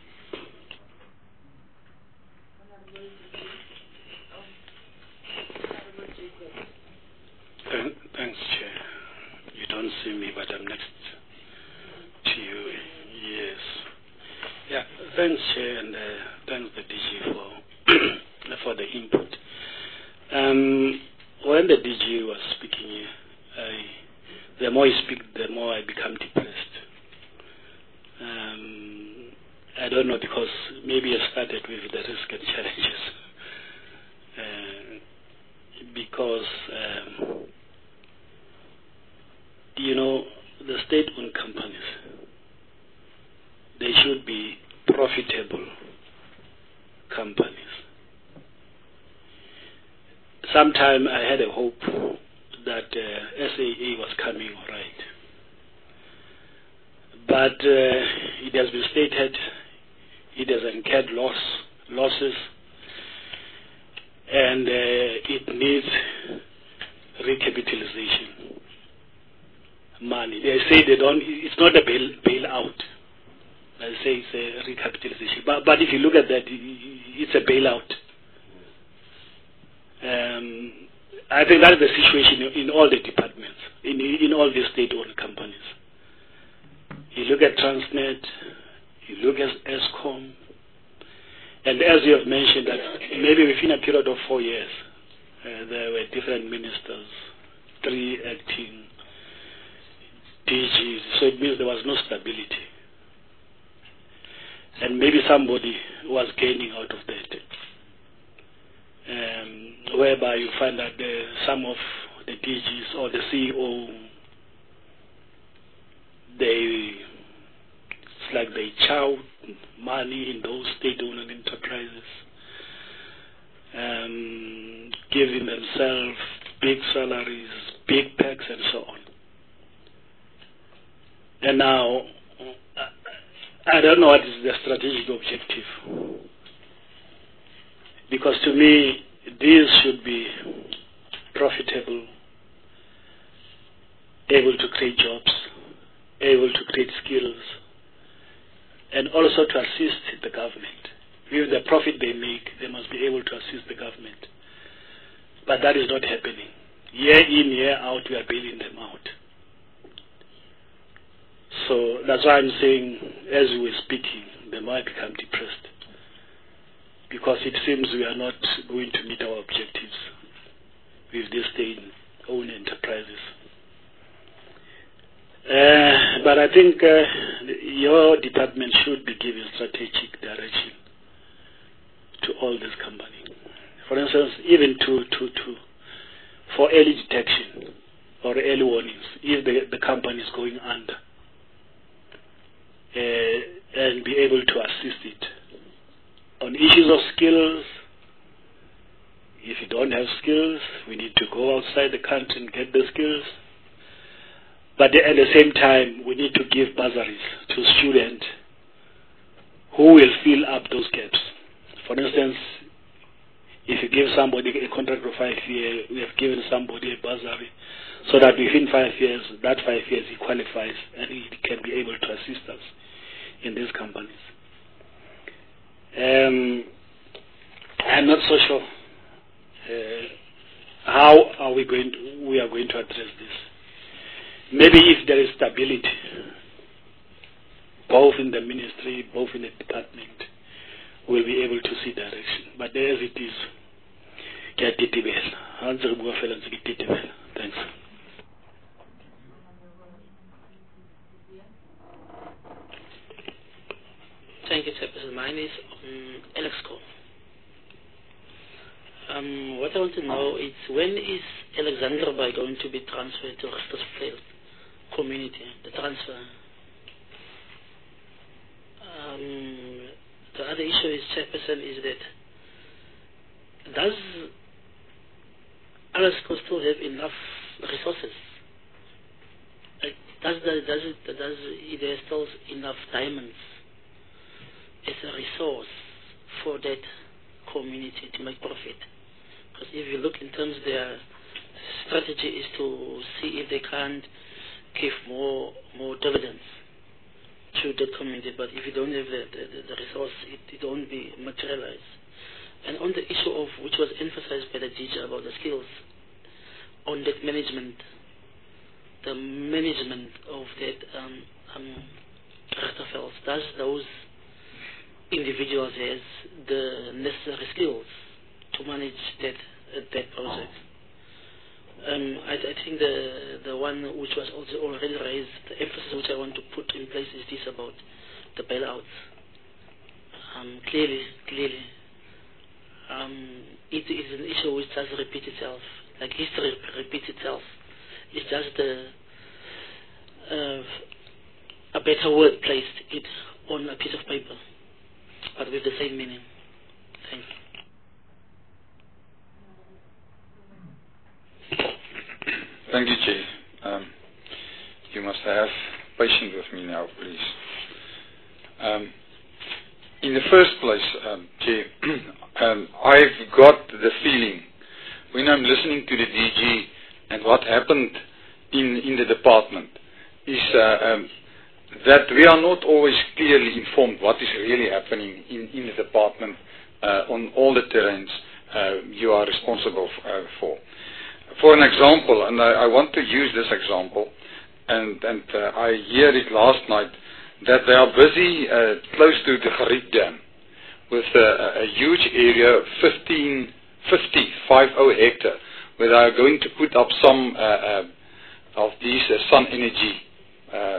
Thanks, Chair. You don't see me, but I'm next to you. Yes. Yeah, thanks, Chair, and uh, thanks the D G for for the input. Um, when the D G was speaking here, I, the more you speak, the more I become depressed. Um, I don't know know, because maybe I started with the risk and challenges. Uh, because, um, you know, the state-owned companies, they should be profitable companies. Sometime I had a hope that uh, S A A was coming all right. But uh, it has been stated it has incurred loss, losses, and uh, it needs recapitalization money. They say they don't, it's not a bail, bailout. I say it's a recapitalization. But, but if you look at that, it's a bailout. Um, I think that's the situation in all the departments, in, in all the state-owned companies. You look at Transnet, you look at ESCOM, and as you have mentioned, that maybe within a period of four years, uh, there were different ministers, three acting D Gs, so it means there was no stability. And maybe somebody was gaining out of that, um, whereby you find that the, some of the D Gs or the C E O, they, it's like they chow money in those state-owned enterprises, um, giving themselves big salaries, big packs, and so on. And now, I don't know what is the strategic objective. Because to me, these should be profitable, able to create jobs, able to create skills, and also to assist the government. With the profit they make, they must be able to assist the government. But that is not happening. Year in, year out, we are bailing them out. So that's why I'm saying, as we were speaking, they might become depressed. Because it seems we are not going to meet our objectives with these state-owned enterprises. Uh, but I think uh, your department should be giving strategic direction to all these companies. For instance, even to, to, to for early detection or early warnings, if the, the company is going under, uh, and be able to assist it. On issues of skills, if you don't have skills, we need to go outside the country and get the skills. But at the same time, we need to give bursaries to students who will fill up those gaps. For instance, if you give somebody a contract for five years, we have given somebody a bursary so that within five years, that five years he qualifies and he can be able to assist us in these companies. Um, I'm not so sure uh, how are we going to, we are going to address this. Maybe if there is stability, both in the ministry, both in the department, we'll be able to see direction. But as it is, thanks. Thank you, Chairperson. My name is um, Alex Cole. Um, what I want to know is when is Alexander Bay going to be transferred to Richtersveld community, the transfer? Um, the other issue is, Chairperson, is that does Alexco still have enough resources? Like, does, the, does, it, does there still enough diamonds as a resource for that community to make profit? Because if you look in terms of their strategy is to see if they can't give more more dividends to the community, but if you don't have the, the, the resource, it, it won't be materialized. And on the issue of, which was emphasized by the D G about the skills, on that management, the management of that um, um, Richtersveld, does those individuals has the necessary skills to manage that uh, that project? Um, I, I think the the one which was also already raised, the emphasis which I want to put in place is this about the bailouts. um, clearly, clearly, um, it is an issue which does repeat itself, like history repeats itself. It's just a, uh, a better word placed it on a piece of paper, but with the same meaning. Thank you. Thank you, Chair. Um, you must have patience with me now, please. Um, in the first place, um, Chair, um, I've got the feeling when I'm listening to the D G and what happened in, in the department is uh, um, that we are not always clearly informed what is really happening in, in the department uh, on all the terrains uh, you are responsible f uh, for. For an example, and I, I want to use this example, and, and uh, I hear it last night, that they are busy uh, close to the Gariep Dam with uh, a huge area, fifteen, fifty, fifty hectare, where they are going to put up some uh, uh, of these uh, sun energy. Uh,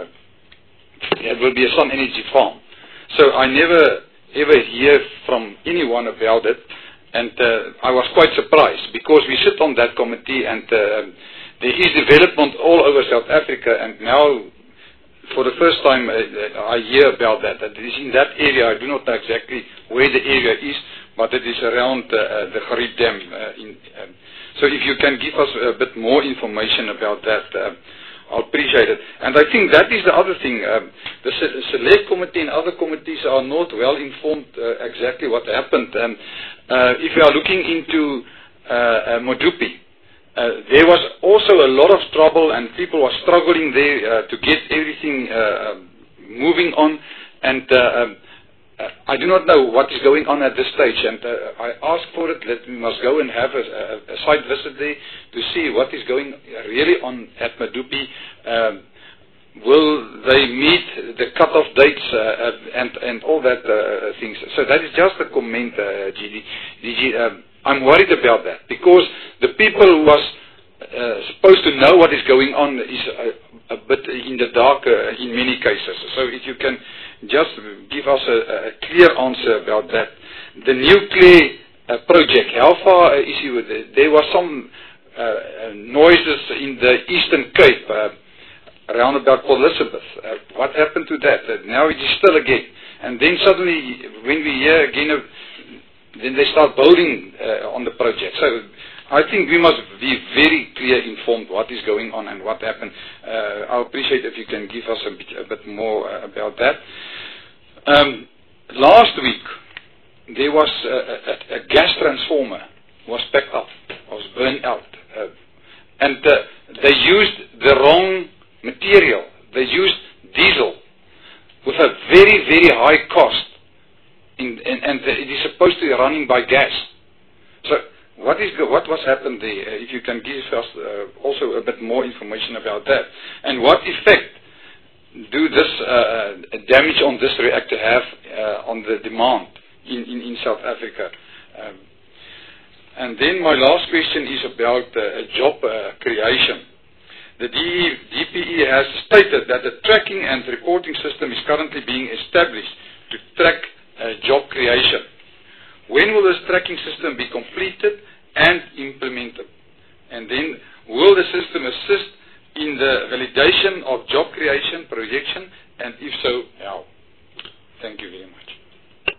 it will be a sun energy farm. So I never ever hear from anyone about it. And uh, I was quite surprised because we sit on that committee and uh, there is development all over South Africa, and now for the first time uh, I hear about that. That it is in that area. I do not know exactly where the area is, but it is around uh, the Gariep Dam. Uh, in, um, so if you can give us a bit more information about that, uh, I'll appreciate it. And I think that is the other thing. Um, the Select Committee and other committees are not well informed uh, exactly what happened. Um, uh, if you are looking into uh, uh, Modupi, uh, there was also a lot of trouble and people were struggling there uh, to get everything uh, moving on. And uh, um, uh, I do not know what is going on at this stage. And uh, I asked for it that we must go and have a, a, a site visit there to see what is going really on at Modupi. Um, will they meet the cut-off dates uh, and, and all that uh, things? So that is just a comment, uh, G D. D G. Um, I'm worried about that because the people who was uh, supposed to know what is going on is a, a bit in the dark uh, in many cases. So if you can just give us a, a clear answer about that. The nuclear uh, project, how far is he with it? There were some uh, noises in the Eastern Cape, uh, around about Port Elizabeth. Uh, what happened to that? Uh, now it is still again. And then suddenly, when we hear again, uh, then they start building uh, on the project. So I think we must be very clear informed what is going on and what happened. Uh, I appreciate if you can give us a bit, a bit more uh, about that. Um, last week, there was a, a, a gas transformer was packed up, was burned out. Uh, and uh, they used the wrong material. They used diesel with a very, very high cost. In, and, and it is supposed to be running by gas. So what is the, what was happened there? Uh, if you can give us uh, also a bit more information about that. And what effect do this uh, damage on this reactor have uh, on the demand in, in, in South Africa? Um, and then my last question is about uh, job uh, creation. The D P E has stated that the tracking and reporting system is currently being established to track uh, job creation. When will this tracking system be completed and implemented? And then, will the system assist in the validation of job creation projection, and if so, how? Thank you very much.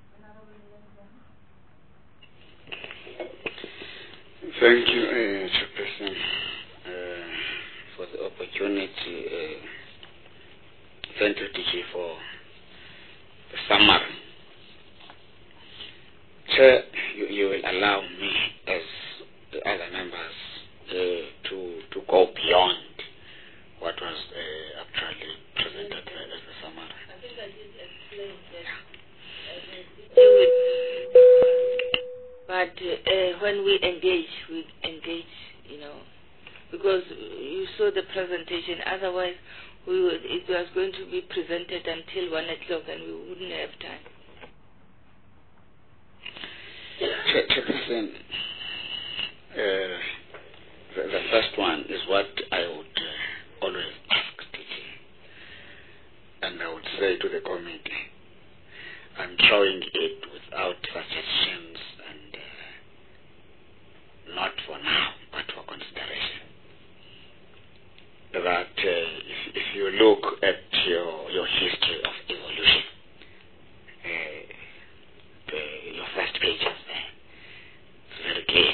Thank you, uh, Chairperson, uh, for the opportunity. Uh, thank you, D G, for the summary. Chair, you, you will allow me, as the other members, uh, to to go beyond what was uh, actually presented uh, as a summary. I think I did explain that. Uh, but uh, when we engage, we engage, you know, because you saw the presentation. Otherwise, we would, it was going to be presented until one o'clock, and we wouldn't have time. Chairperson, uh, the, the first one is what I would uh, always ask, and I would say to the committee, I'm throwing it without suggestions and uh, not for now, but for consideration. That uh, if, if you look at your your history of evolution, uh, the, your first pages there, it's very clear.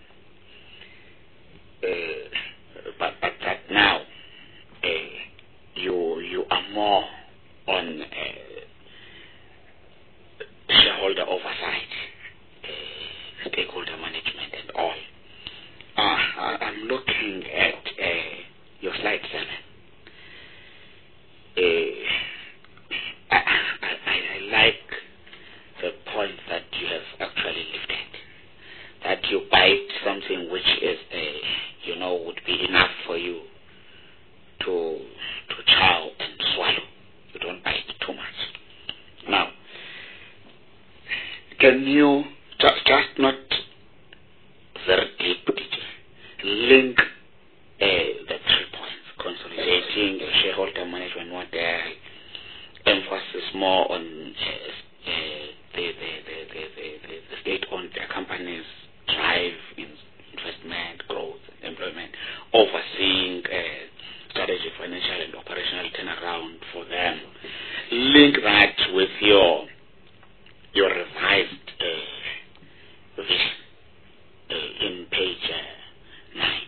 Uh, but, but that now uh, you you are more on uh, shareholder oversight, uh, stakeholder management, and all. Uh, I, I'm looking at uh, your slide seven. Uh, I, I, I like the point that you have actually lifted, that you bite something which is, uh, you know, would be enough for you to to chow and swallow. You don't bite too much. Now, can you just, just not very deep link uh, the three points: consolidating, uh, shareholder management, what there, emphasis more on uh, uh, the, the, the, the, the, the state-owned companies, drive in investment, growth, employment, overseeing uh, strategy, financial and operational turnaround for them. Link that with your your revised uh, vision uh, in page uh, nine,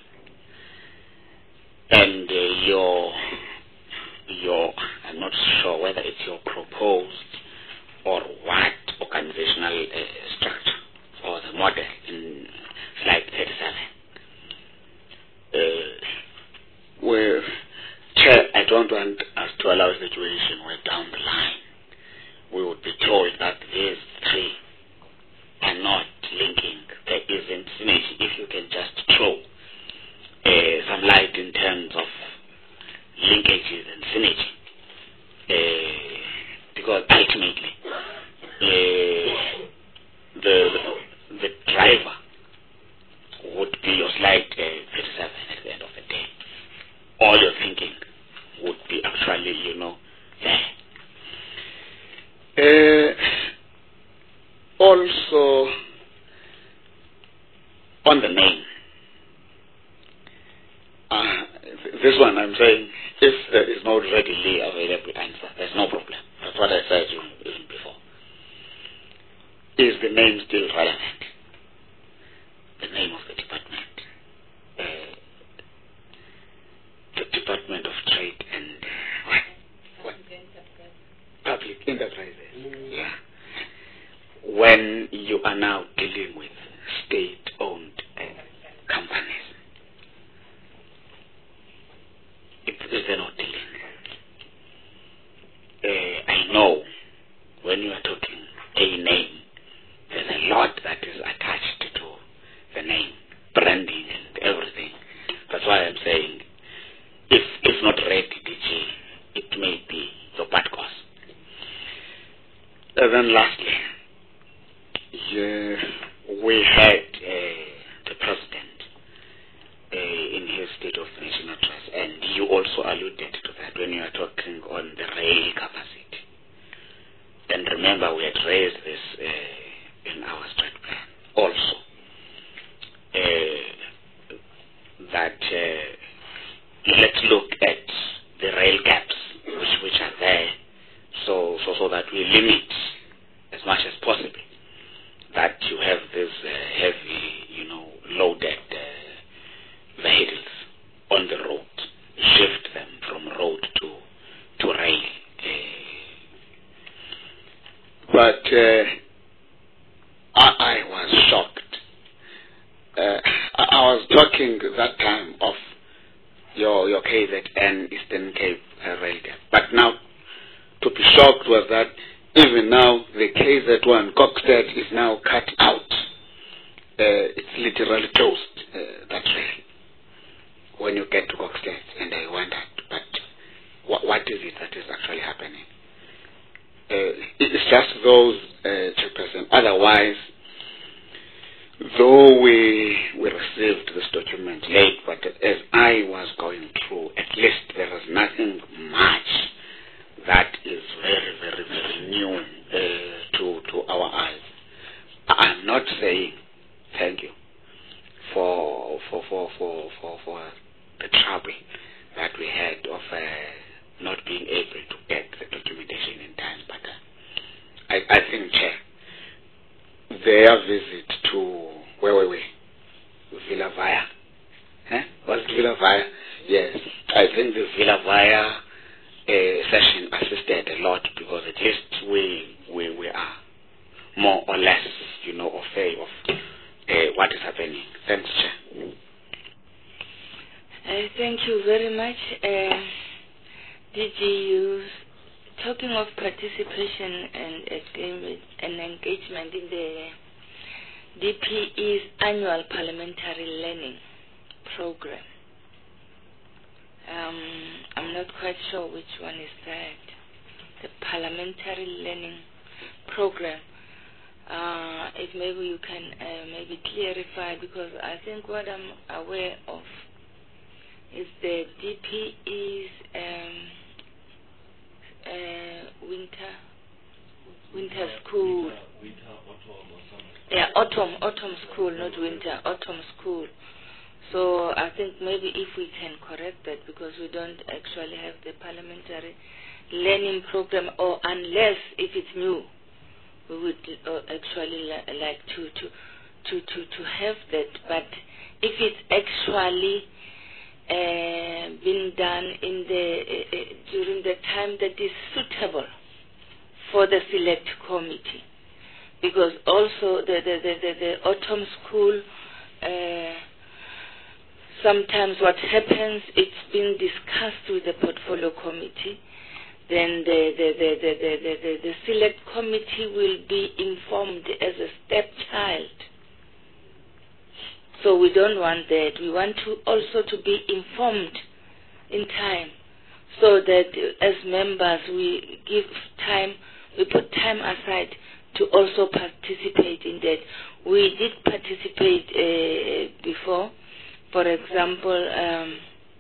and uh, your your I'm not sure whether it's your proposed or what organizational uh, structure or the model in slide thirty-seven. Uh, where Chair, I don't want us to allow a situation where down the line we would be told that these three are not linking. There isn't synergy. If you can just throw uh, some light in terms of linkages and synergy, uh, because ultimately uh, the the driver would be your slide uh, thirty-seven at the end of the day. All your thinking would be actually, you know, there. Uh, also, on the name, uh, this one I'm saying, if there is no readily available answer, there's no problem. That's what I said even before. Is the name still relevant? The name of the department. Uh, the Department of Trade and uh, what? What? Public Enterprises. Yeah. When you are now dealing with state-owned uh, companies, it is not dealing. Uh, I know when you are talking a name, there's a lot that is attached to the name, branding and everything. That's why I'm saying, if if not ready, D G, it may be your bad cause. And then lastly, yeah, we had uh, the president uh, in his State of the National Trust, and you also alluded to that when you were talking on the rail capacity. And remember, we had raised this uh, in our strat plan also, uh, that uh, let's look at the rail gaps which which are there, so so so that we limit as much as possible that you have this uh, heavy, you know, loaded uh, vehicles on the road, shift them from road to to rail. Uh, but uh, I, I was shocked. Uh, I, I was talking that time of your your K Z N Eastern Cape uh, rail gap. But now, to be shocked was that even now the K Z one Kokstad is now cut out. Uh, it's literally closed, uh, that rail, when you get to Kokstad. And I wondered, but what, what is it that is actually happening? Uh, it's just those, uh, Chairperson. Otherwise, though we we received this document late, but as I was going through, at least there is nothing much that is very, very, very new uh, to, to our eyes. I'm not saying thank you for, for, for, for, for, for the trouble that we had of uh, not being able to get the documentation in time, but uh, I, I think, Chair, their visit to, where were we? Villa Vaya. Eh? Was it Villa Vaya? Yes. I think the Villa Vaya uh, session assisted a lot, because at least we, we, we are more or less, you know, aware of uh, what is happening. Thanks, Chair. Uh, thank you very much. Uh, D G U, talking of participation and, uh, and engagement in the D P E's annual parliamentary learning program. Um, I'm not quite sure which one is that. The parliamentary learning program. Uh, if maybe you can uh, maybe clarify, because I think what I'm aware of is the D P E's um, uh, winter winter school. Yeah, autumn, autumn school, not winter, autumn school. So I think maybe if we can correct that, because we don't actually have the parliamentary learning program, or unless if it's new, we would uh, actually li like to, to, to, to, to have that. But if it's actually uh, been done in the, uh, uh, during the time that is suitable for the select committee, because also the the the, the, the autumn school, uh, sometimes what happens, it's been discussed with the portfolio committee, then the the the the the, the, the, the select committee will be informed as a stepchild. So we don't want that. We want to also to be informed in time, so that as members we give time, we put time aside to also participate in that. We did participate uh, before. For example, um,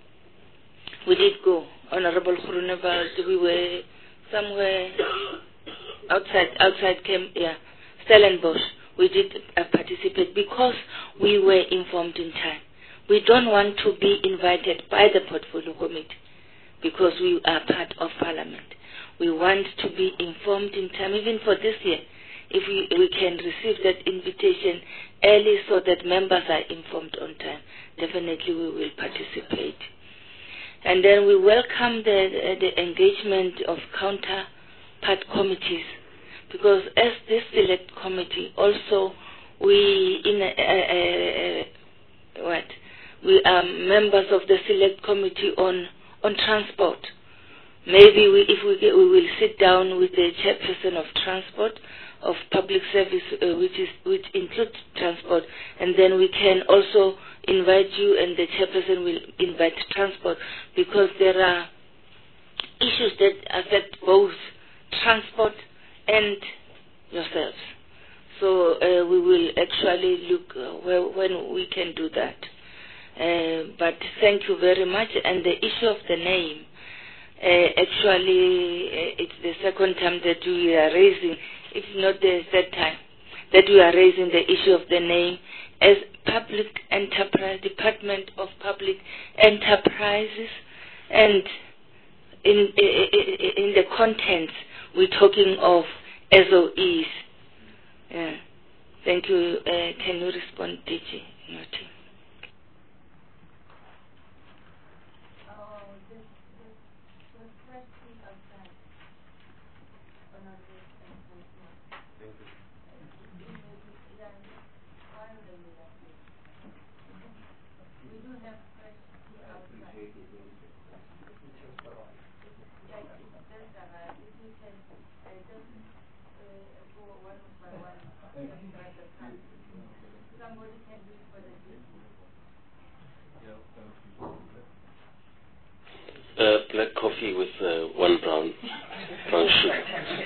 we did go. Honorable Groenewald, we were somewhere outside, outside Camp, yeah, Stellenbosch. We did uh, participate because we were informed in time. We don't want to be invited by the portfolio committee because we are part of Parliament. We want to be informed in time, even for this year. If we, we can receive that invitation early so that members are informed on time, definitely we will participate. And then we welcome the, uh, the engagement of counterpart committees, because as this select committee, also we in a, a, a, what we are members of the select committee on on transport. Maybe we, if we get, we will sit down with the chairperson of transport, of public service, uh, which is which includes transport, and then we can also invite you, and the chairperson will invite transport, because there are issues that affect both transport and yourselves. So uh, we will actually look uh, where, when we can do that. Uh, but thank you very much. And the issue of the name, uh, actually uh, it's the second time that we are raising, if not the third time, that we are raising the issue of the name as Public Enterprise, Department of Public Enterprises, and in, in, in the contents we're talking of S O Es. Yeah. Thank you. Uh, can you respond, D G Noti? Uh, black coffee with uh, one brown brown sugar.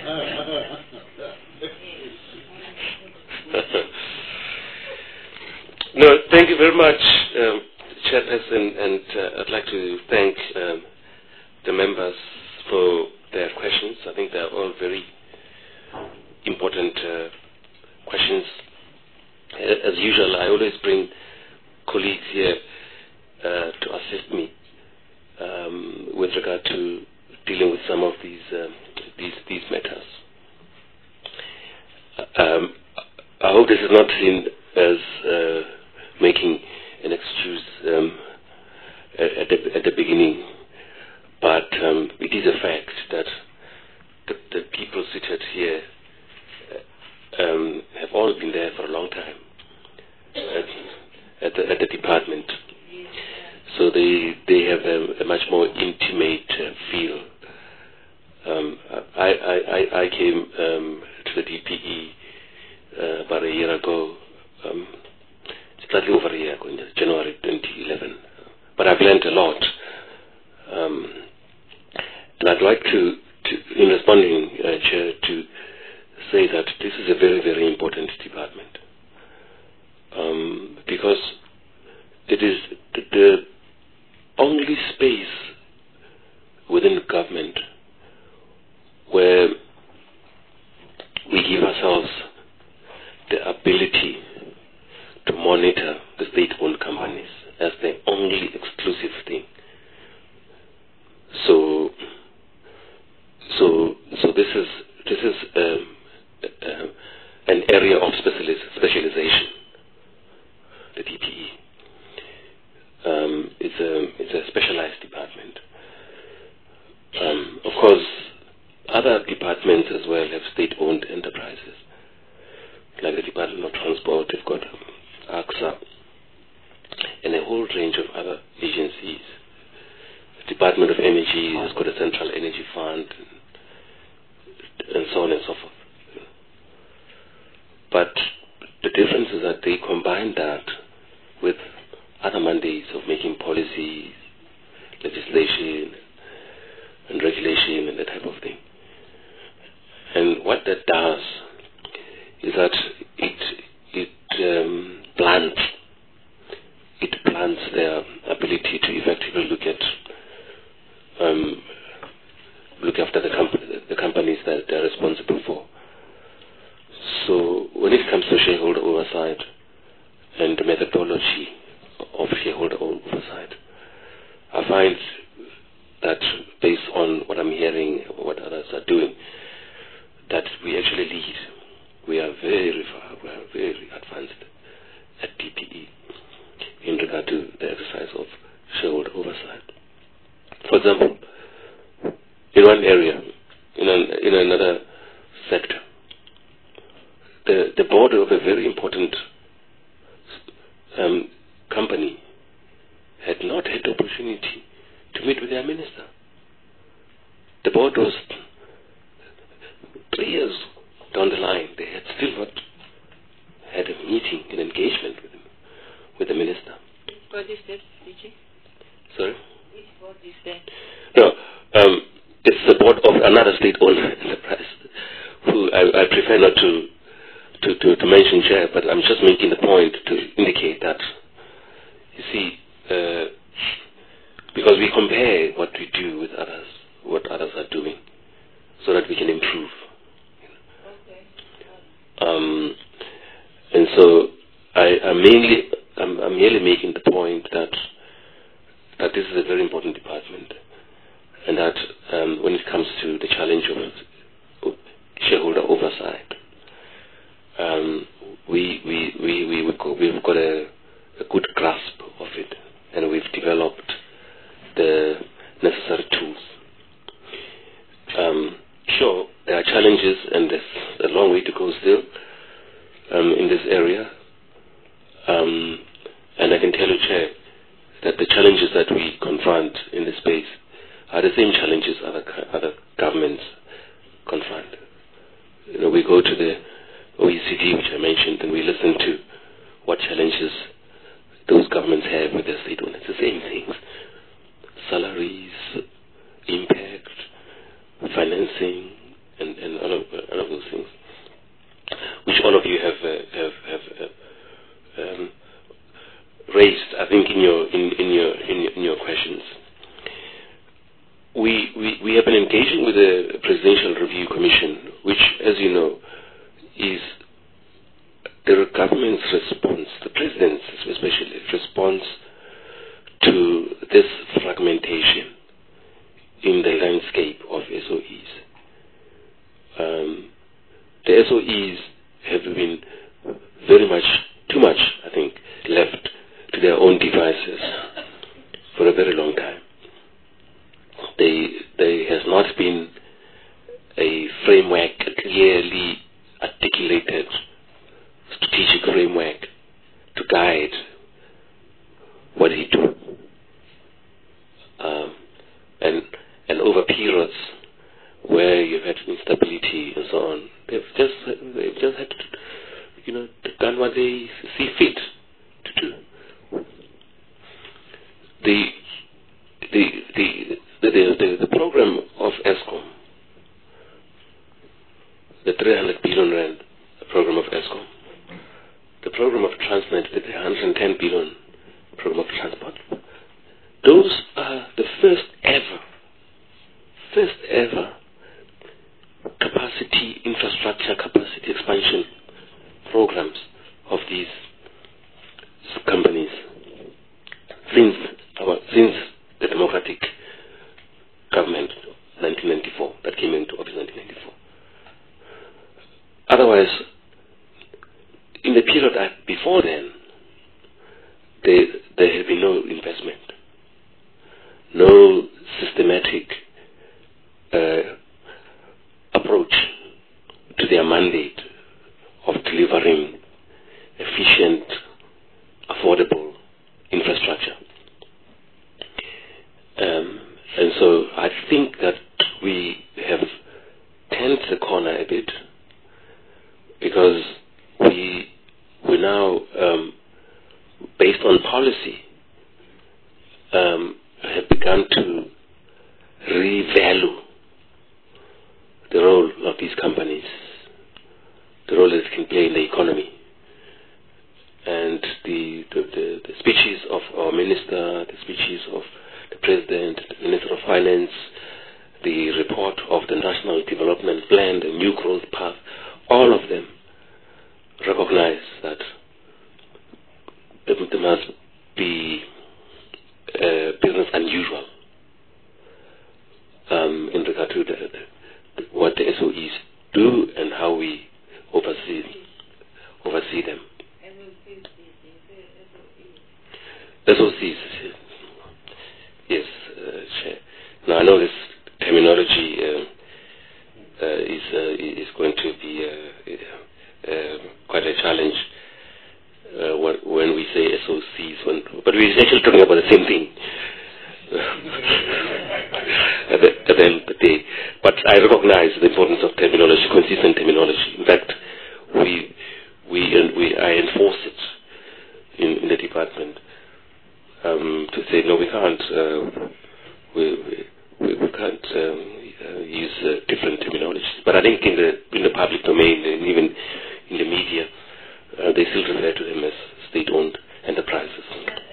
No, thank you very much, um, Chairperson, and uh, I'd like to thank um, the members for their questions. I think they're all very important uh, questions. As usual, I always bring colleagues here uh, to assist me um, with regard to dealing with some of these uh, these these matters. Um, I hope this is not seen as uh, making an excuse um, at, the, at the beginning, but um, it is a fact that the, the people seated here um, have all been there for a long time at, at, the, at the department, so they they have a, a much more intimate uh, feel. Um, I, I, I, I came um, to the D P E uh, about a year ago, um, slightly over a year ago, in January twenty eleven. But I've learned a lot. Um, and I'd like to, to in responding, uh, Chair, to say that this is a very, very important department. Um, because it is the, the only space within government where we give ourselves the ability to monitor the state-owned companies as the only exclusive thing. So, so, so this is this is um, uh, an area of specialis- specialization. The D P E. Um, it's a it's a specialized department. Um, of course, other departments as well have state-owned enterprises, like the Department of Transport. They've got AXA and a whole range of other agencies. The Department of Energy has got a Central Energy Fund, and, and so on and so forth. But the difference is that they combine that with other mandates of making policy, legislation, and regulation, and that type of thing. And what that does is that it it um, blunts it blunts their ability to effectively look at um, look after the, comp- the companies that they're responsible for. So when it comes to shareholder oversight and the methodology of shareholder oversight, I find that based on what I'm hearing, what others are doing, that we actually lead. We are very far, we are very advanced at D P E in regard to the exercise of shareholder oversight. For example, in one area, in, an, in another sector, the, the board of a very important um, company had not had the opportunity to meet with their minister. The board was three years down the line. They had still not had a meeting, an engagement with him, with the minister. Which board is that, D G? Sorry? Which board is that? No, um, it's the board of another state-owned enterprise, who I, I prefer not to, to, to, to mention, Chair, but I'm just making the point to indicate that, you see, uh, because we compare what we do with others, what others are doing, so that we can improve. Okay. Um, and so I, I'm mainly, I'm, I'm merely making the point that that this is a very important department, and that um, when it comes to the challenge of shareholder oversight, um, we we we we we've got, we've got a, a good grasp of it, and we've developed the necessary tools. Um, sure, there are challenges, and there's a long way to go still um, in this area. Um, and I can tell you, Chair, that the challenges that we confront in this space are the same challenges other other governments confront. You know, we go to the O E C D, which I mentioned, and we listen to what challenges those governments have with their state owned. It's the same things: salaries, impact, financing, and, and all, of, all of those things, which all of you have uh, have, have uh, um, raised, I think, in your in, in your in, in your questions. We, we we have been engaging with the Presidential Review Commission, which, as you know, the government's response, the president's especially response to this fragmentation in the landscape of S O Es. Um, the S O Es have been very much, too much, I think, left to their own devices for a very long time. They, there has not been a framework, a clearly articulated strategic framework to guide what they do. Um, and, and over periods where you've had instability and so on, they've just, they've just had to, you know, done what they see fit to do. The, the, the, the, the, the, the program of ESCOM, the three hundred billion rand program of ESCOM, the program of Transnet, the one hundred ten billion program of transport, those are the first ever, first ever capacity, infrastructure capacity expansion programs of these companies since our, since the democratic government nineteen ninety-four that came into office nineteen ninety-four. Otherwise, in the period before then, there, there had been no investment, no systematic uh, approach to their mandate of delivering efficient, affordable infrastructure. Um, and so I think that we have turned the corner a bit, because we we now, um, based on policy, um, have begun to revalue the role of these companies, the role that it can play in the economy. And the, the, the, the speeches of our minister, the speeches of the president, the minister of finance, the report of the National Development Plan, the New Growth Path, all of them recognize that there must be uh, business unusual um, in regard to the, the, what the S O Es do and how we oversee oversee them. S O Cs, yes, uh, Chair. Now I know this terminology uh, uh, is uh, is going to be uh, uh, quite a challenge uh, when we say S O Cs, when, but we're actually talking about the same thing at, the, at the end of the day. But I recognize the importance of terminology, consistent terminology. In fact, we we and we I enforce it in, in the department. Um, to say no, we can't. Uh, we, we we can't um, uh, use uh, different terminologies. But I think in the in the public domain and even in the media, uh, they still refer to them as state-owned enterprises.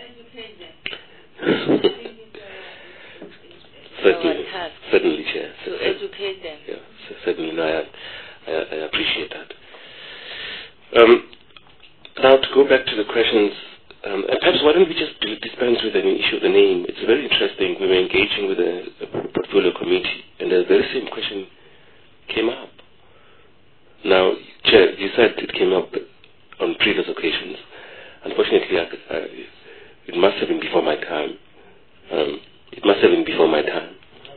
certainly, certainly, Chair. To educate them. Yeah, certainly. No, I, I, I appreciate that. Um, now to go back to the questions. Um, and perhaps why don't we just dispense with the issue of the name? It's very interesting. We were engaging with a, a portfolio committee, and the very same question came up. Now, Chair, you said it came up on previous occasions. Unfortunately, I, I, it must have been before my time. Um, it must have been before my time.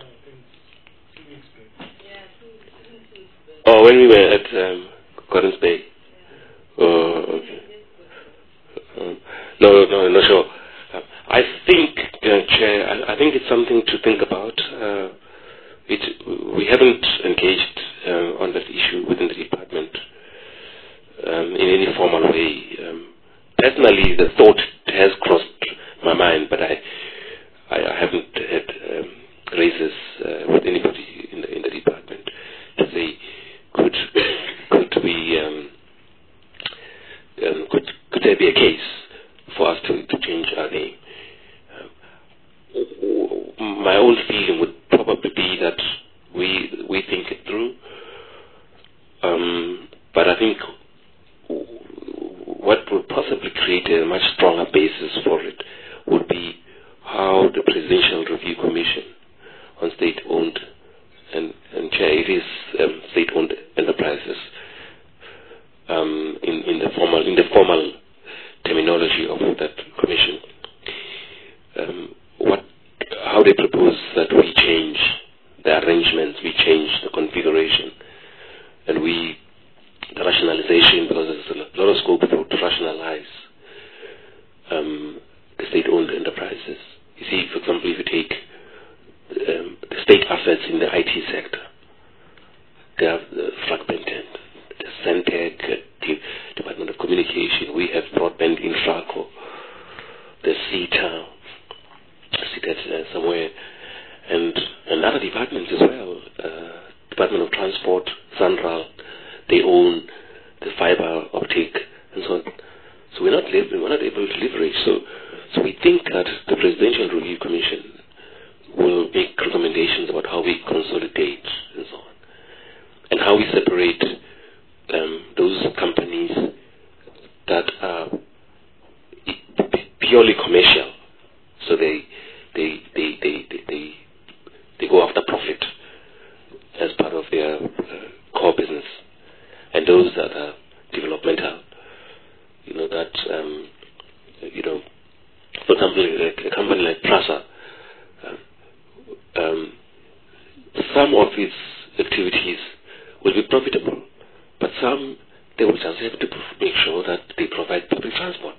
Oh, when we were at um, Gordons Bay. Oh, okay. Um, no, no, no, sure. Uh, I think, uh, Chair, I, I think it's something to think about. Uh, it, we haven't engaged uh, on that issue within the department um, in any formal way. Um, personally, the thought has crossed my mind, but I, I, I haven't had um, raises uh, with anybody in the in the department to say, could could we um, um, could could there be a case for us to, to change our name? Uh, my own feeling would probably be that we we think it through, um, but I think what would possibly create a much stronger basis for it would be how the Presidential Review Commission on state-owned and, and chair, it is um, state-owned enterprises um, in, in the formal in the formal terminology of that commission. Um, what, how they propose that we change the arrangements, we change the configuration, and we the rationalization, because there's a lot of scope to rationalize um, the state-owned enterprises. You see, for example, if you take um, the state assets in the I T sector, they are uh, fragmented. The Centec, uh, the Department of Communication, we have broadband infraco, the CETA, CETA uh, somewhere, and, and other departments as well, uh, Department of Transport, Sanral, they own the fiber optic and so on. So we're not, we're not able to leverage. So, so we think that the Presidential Review Commission will make recommendations about how we consolidate and so on, and how we separate um, those companies that are purely commercial. So they they they they they, they, they go after profit as part of their uh, core business, and those that are developmental, you know, that um, you know, for example, a, a company like Prasa, uh, um, some of its activities will be profitable, but some they will just have to make sure that they provide public transport,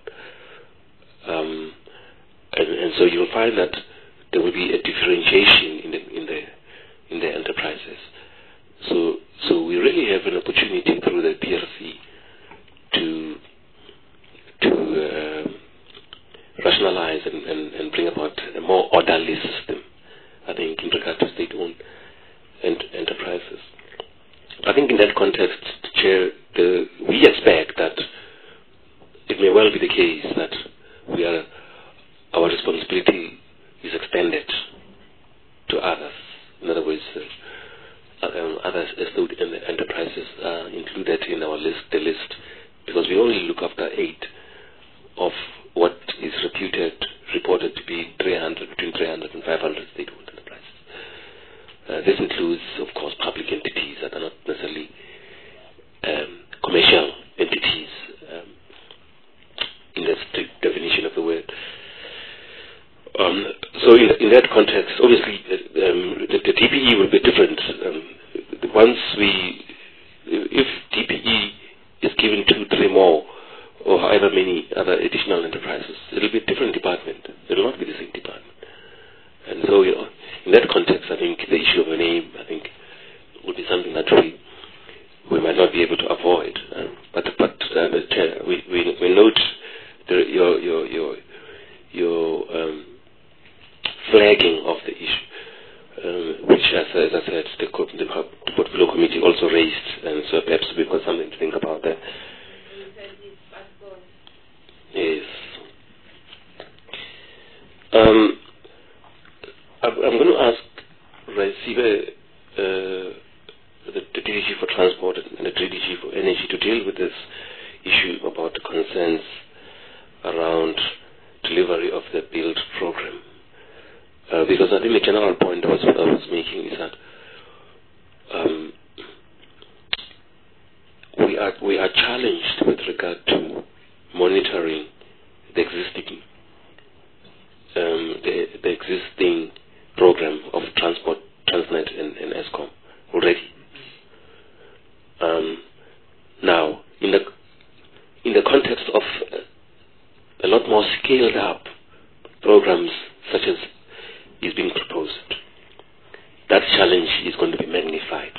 um, and, and so you'll find that there will be a differentiation in the in the in the enterprises. So, so we really have an opportunity through the P R C to to uh, rationalize and, and, and bring about a more orderly system, I think, in regard to state-owned ent enterprises. I think in that context, Chair, the, we expect that it may well be the case that we are, our responsibility is extended to others. In other words, uh, Um, other state enterprises are included in our list, the list, because we only look after eight of what is reputed, reported to be three hundred, between three hundred and five hundred state-owned enterprises. Uh, this includes, of course, public entities that are not necessarily um, commercial entities um, in the strict definition of the word. Um, so in, in that context, obviously, uh, um, the, the D P E will be different. Um, once we, if D P E is given two, three more, or however many other additional enterprises, it will be a different department. It will not be the same department. And so, you know, in that context, I think the issue of a name, I think, would be something that we we might not be able to avoid. Um, but but uh, the chair, we, we we note the, your your your your um, flagging of the issue, um, which, as, as I said, the, the, the portfolio committee also raised, and so perhaps we've got something to think about there. Yes. Um, I'm, I'm going to ask Raisibe, uh, the, the D D G for Transport and the D D G for Energy to deal with this issue about the concerns around delivery of the build program. Uh, because I think the general point I was, I was making is that um, we are we are challenged with regard to monitoring the existing um, the, the existing program of transport, Transnet and, and ESCOM already. Um, now, in the in the context of a lot more scaled up programs such as is being proposed, that challenge is going to be magnified.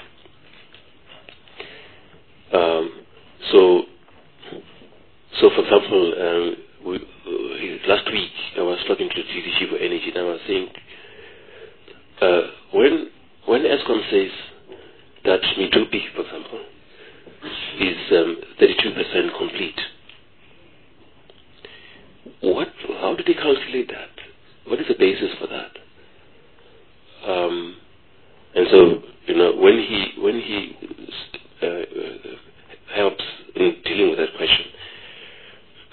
Um, so, so for example, um, we, uh, last week I was talking to the D D G for Energy, and I was saying, uh, when when ESCOM says that Medupi, for example, is um, thirty-two percent complete, what? How did they calculate that? What is the basis for that? Um, and so, you know, when he when he uh, uh, helps in dealing with that question,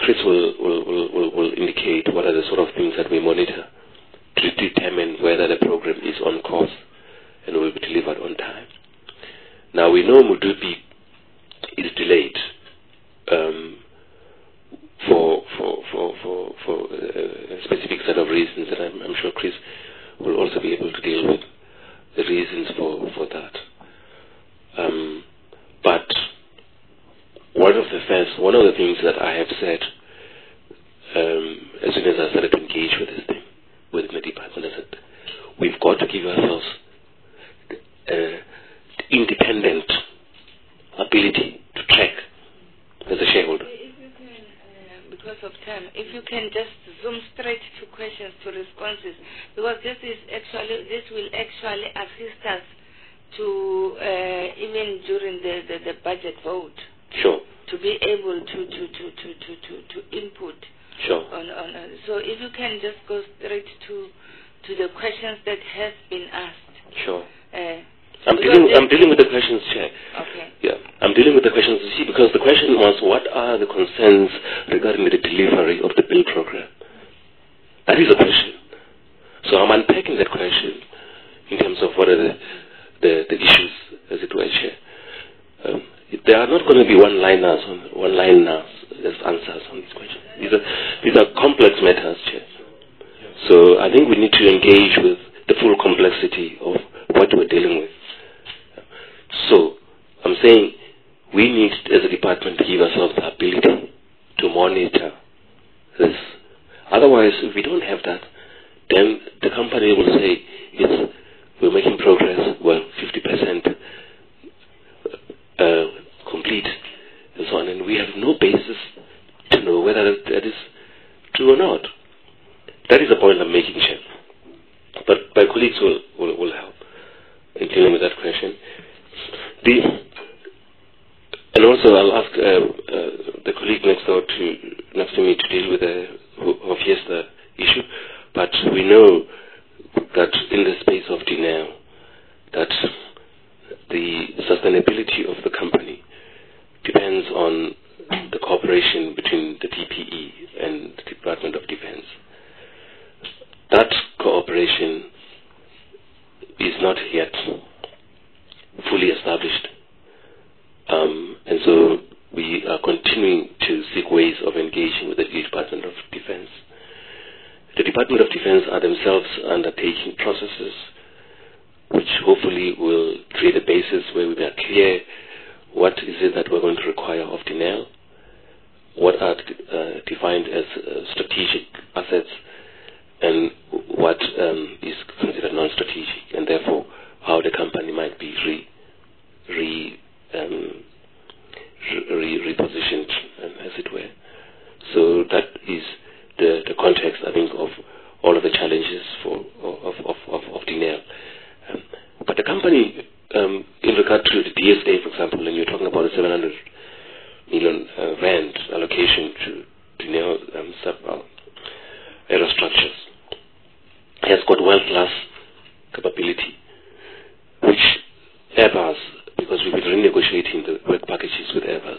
Chris will, will, will, will, will indicate what are the sort of things that we monitor to determine whether the program is on course and will be delivered on time. Now we know Mudupi is delayed um, for for for for, for a specific set of reasons, and I'm, I'm sure Chris will also be able to deal with the reasons for for that. Um, but one of the first, one of the things that I have said um, as soon as I started to engage with this thing, with the department, I said, we've got to give ourselves uh, independent ability to track as a shareholder. If you can, uh, because of time, if you can just zoom straight to questions, to responses, because this is actually, this will actually assist us to, uh, even during the, the, the budget vote. Sure. To be able to, to, to, to, to, to, to input. Sure. On, on, uh, so if you can just go straight to to the questions that has been asked. Sure. Uh, I'm dealing. I'm dealing with the questions, Chair. Okay. Yeah. I'm dealing with the questions. You see, because the question was, what are the concerns regarding the delivery of the bill program? That is a question. So I'm unpacking that question in terms of what are the the, the issues, as it were, Chair. Um, there are not going to be one-liners, on one-liners as answers on this question. These are these are complex matters, Chair. So I think we need to engage with the full complexity of what we're dealing with. So I'm saying we need, as a department, to give ourselves the ability to monitor this. Otherwise, if we don't have that, then the company will say, it's, we're making progress, well, fifty percent uh, complete, and so on, and we have no basis to know whether that is true or not. That is the point I'm making, Chair. But my colleagues will, will, will help in dealing with that question. The, and also I'll ask uh, uh, the colleague next door to, next to me to deal with the Fiesta issue, but we know that in the space of D N L, that the sustainability of the company depends on the cooperation between the D P E and the Department of Defense. That cooperation is not yet fully established. Um, and so we are continuing to seek ways of engaging with the Department of Defense. The Department of Defense are themselves undertaking processes which hopefully will create a basis where we are clear what is it that we're going to require of D N L, what are uh, defined as uh, strategic assets, and what um, is considered non-strategic, and therefore how the company might be re, re, um, re, repositioned, um, as it were. So that is the, the context, I think, of all of the challenges for of, of, of, of D N L. Um, but the company, um, in regard to the D S A, for example, and you're talking about a seven hundred million uh, rand allocation to D N L um, sub uh, aerostructures, has got world-class capability, which Airbus, because we've been renegotiating the work packages with Airbus,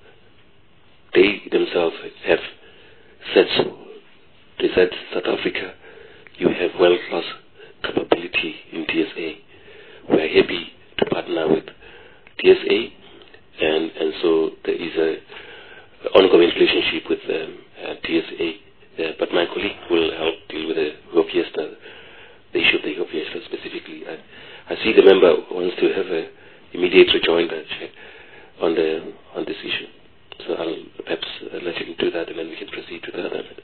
they themselves have said so. They said, South Africa, you have world-class capability in D S A. We are happy to partner with D S A, and, and so there is a ongoing relationship with um, uh, D S A. Uh, but my colleague will help deal with the Fiesta, the issue of the Fiesta specifically. I, I see the member wants to have a immediate rejoinder on the on this issue. So I'll perhaps uh, let him do that, and then we can proceed to the other.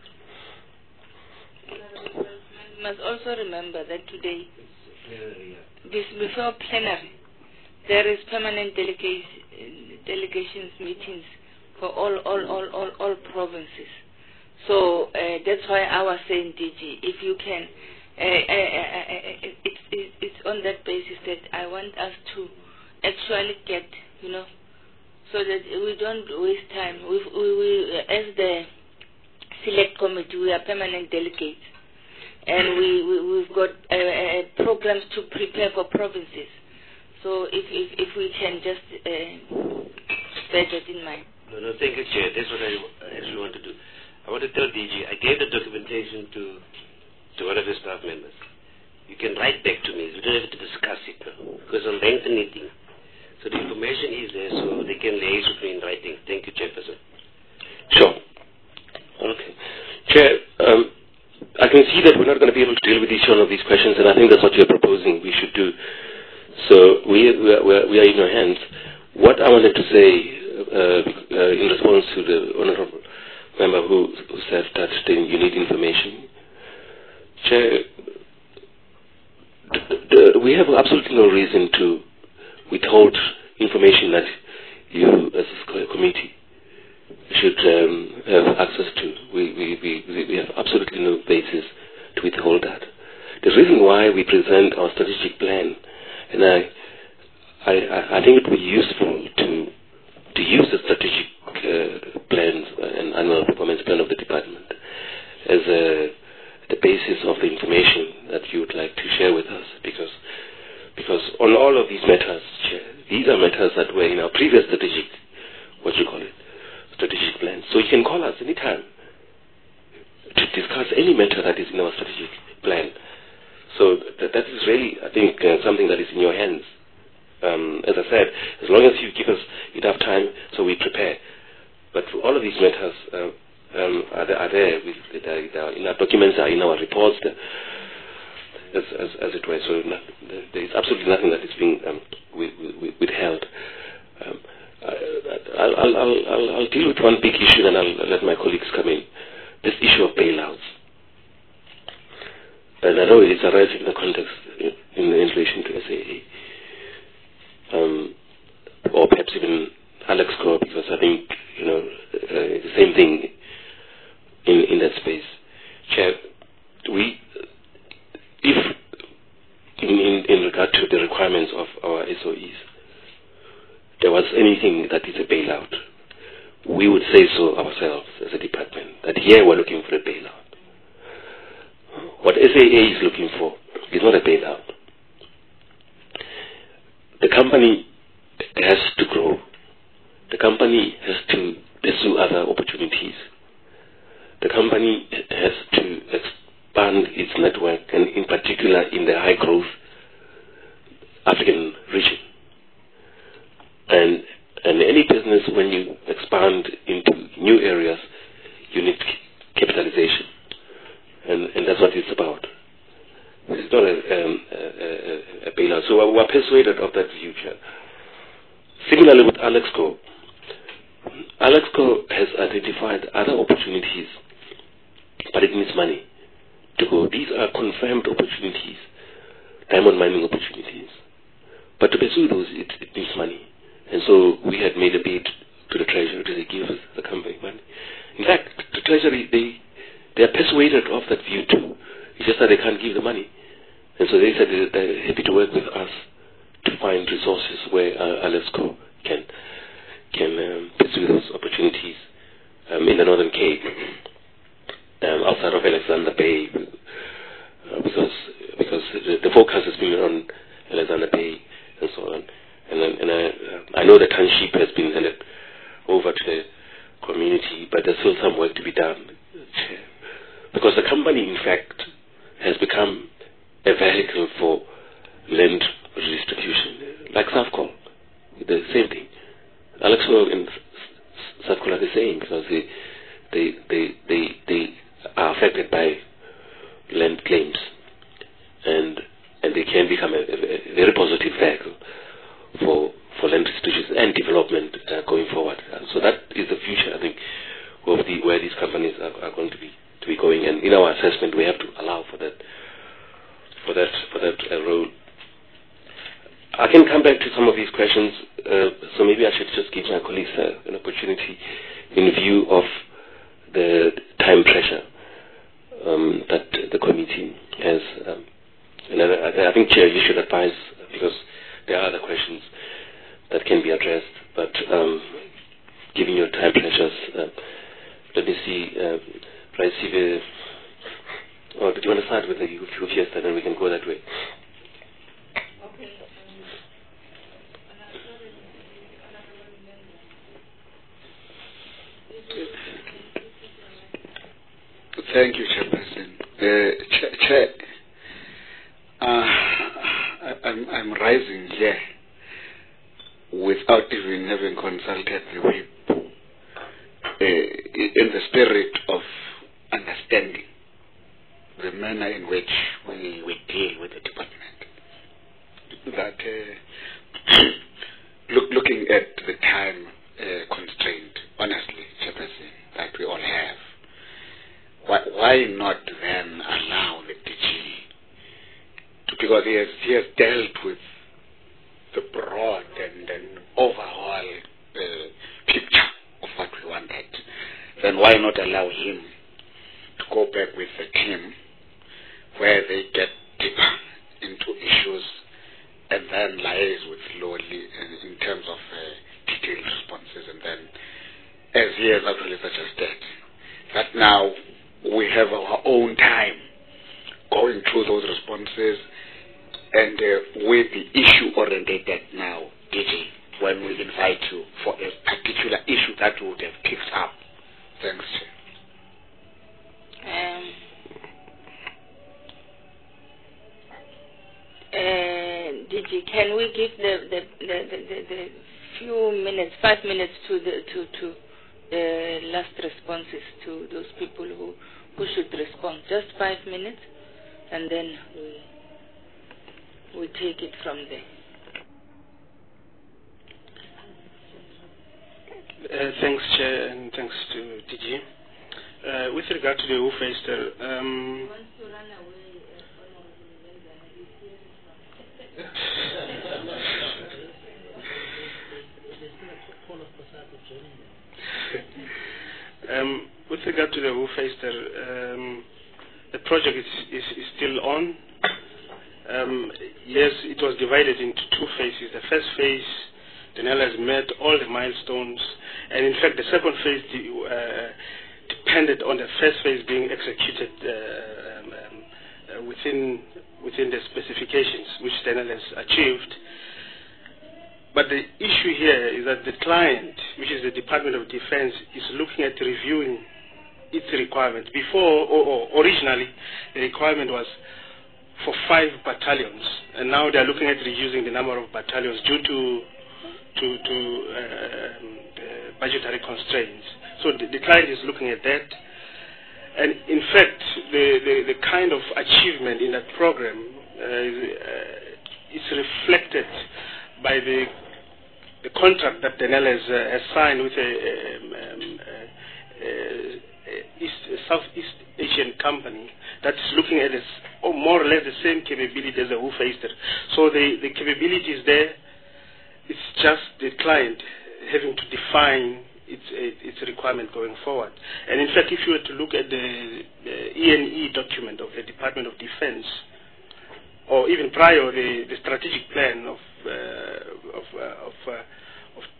You must also remember that today, this before plenary, there is permanent delegation, delegations meetings for all all all all, all provinces. So uh, that's why I was saying, D G, if you can, uh, uh, uh, it, it, it's on that basis that I want us to actually get, you know, so that we don't waste time. We, we, we as the select committee, we are permanent delegates, and we, we we've got uh, uh, programs to prepare for provinces. So if if, if we can just uh, bear that in mind. No, no, thank you, Chair. That's what I actually want to do. I want to tell D G, I gave the documentation to, to one of the staff members. You can write back to me. We don't have to discuss it because it's a lengthy thing. So the information is there, so they can liaise with me in writing. Thank you, Chairperson. Sure. Okay. Chair, um, I can see that we're not going to be able to deal with each one of these questions, and I think that's what you're proposing we should do. So we, we, are, we are in your hands. What I wanted to say uh, uh, in response to the honourable member who, who said that you need information, Chair, d d we have absolutely no reason to withhold information that you, as a committee, should um, have access to. We, we, we, we have absolutely no basis to withhold that. The reason why we present our strategic plan, and I, I, I think it would be useful to, to use the strategic uh, plans and annual performance plan of the department as a, the basis of the information that you would like to share with us, because because on all of these matters, Chair, these are matters that were in our previous strategic, what you call it, strategic plan. So you can call us anytime to discuss any matter that is in our strategic plan. So that, that is really, I think, uh, something that is in your hands. Um, as I said, as long as you give us enough time, so we prepare. But for all of these matters uh, um, are, there, are there, with, they are, they are in our documents, are in our reports, the, as, as, as it were. So not, there is absolutely nothing that is being um, withheld. Um, I'll, I'll, I'll, I'll deal with one big issue, and I'll let my colleagues come in. This issue of bailouts. And I know it's arising in the context in, in relation to S A A. Um, or perhaps even Alexco, because I think, you know, uh, the same thing in, in that space. Chair, we, if in, in, in regard to the requirements of our S O Es, there was anything that is a bailout, we would say so ourselves as a department, that here we're looking for a bailout. What S A A is looking for is not a bailout. The company has to grow. The company has to pursue other opportunities. The company has to expand its network, and in particular in the high growth African region. And, and any business, when you expand into new areas, you need capitalization. And, and that's what it's about. It's not a, um, a, a, a bailout. So we're persuaded of that future. Similarly with Alexco, Alexco has identified other opportunities, but it needs money to go. These are confirmed opportunities, diamond mining opportunities. But to pursue those, it, it needs money. And so we had made a bid to the Treasury to give us the company money. In fact, the Treasury, they, they are persuaded of that view too. It's just that they can't give the money. And so they said they're happy to work with us to find resources where uh, Alexco can, can um, pursue those opportunities um, in the Northern Cape, um, outside of Alexander Bay, uh, because, because the, the focus has been on Alexander Bay and so on. And, and I, I know the township has been handed over to the community, but there's still some work to be done. Because the company, in fact, has become a vehicle for land redistribution, like Southcol, the same thing. Alexco and Southcol are the same, because they, they, they, they, they are affected by land claims, and, and they can become a, a, a very positive vehicle for for land restitution and development uh, going forward. Uh, so that is the future, I think, of the where these companies are, are going to be to be going. And in our assessment, we have to allow for that for that for that uh, role. I can come back to some of these questions. Uh, so maybe I should just give my colleagues uh, an opportunity in view of the time pressure um, that the committee has. Um, and I, I think, Chair, you should advise, because there are other questions that can be addressed, but um, given your time pressures, uh, let me see, uh, Price, or do you want to start with the U F S, and then we can go that way? Okay. Thank you, Chairperson. Uh, Chair, Chair uh, I, I'm, I'm rising here without even having consulted the whip, uh, in the spirit of understanding the manner in which we, we deal with the department. That uh, look, looking at the time uh, constraint, honestly, Chairperson, that we all have, why, why not then allow the D G to, because he has, he has dealt with the broad and, and overall uh, picture of what we wanted, then why not allow him to go back with the team where they get deeper into issues and then liaise with Lowly in, in terms of uh, detailed responses, and then, as he has actually suggested, that now we have our own time going through those responses and uh, with the issue orientated now, D G, when we invite you for a particular issue that we would have picked up. Thanks, Chair. Um, uh, D G, can we give the the, the, the, the, the few minutes, five minutes to the to to the last responses to those people who who should respond? Just five minutes, and then we we take it from there. Uh, thanks, Chair, and thanks to D G. Uh, with regard to the Hoefyster, um, um, with regard to the Hoefyster, um, the project is, is, is still on. Um, yes, it was divided into two phases. The first phase, Denel has met all the milestones, and in fact the second phase uh, depended on the first phase being executed uh, um, uh, within within the specifications which Denel has achieved. But the issue here is that the client, which is the Department of Defense, is looking at reviewing its requirements. Before, or, or originally, the requirement was for five battalions, and now they are looking at reducing the number of battalions due to to, to uh, uh, budgetary constraints. So the, the client is looking at that, and in fact, the, the, the kind of achievement in that program uh, is, uh, is reflected by the the contract that Denel has, uh, has signed with a, um, um, uh, uh, East, uh, Southeast Asian company that is looking at this, or more or less the same capability as the Hoefyster. So the, the capability is there. It's just the client having to define its its requirement going forward. And in fact, if you were to look at the, the E and E document of the Department of Defense, or even prior the, the strategic plan of uh, of uh, of, uh, of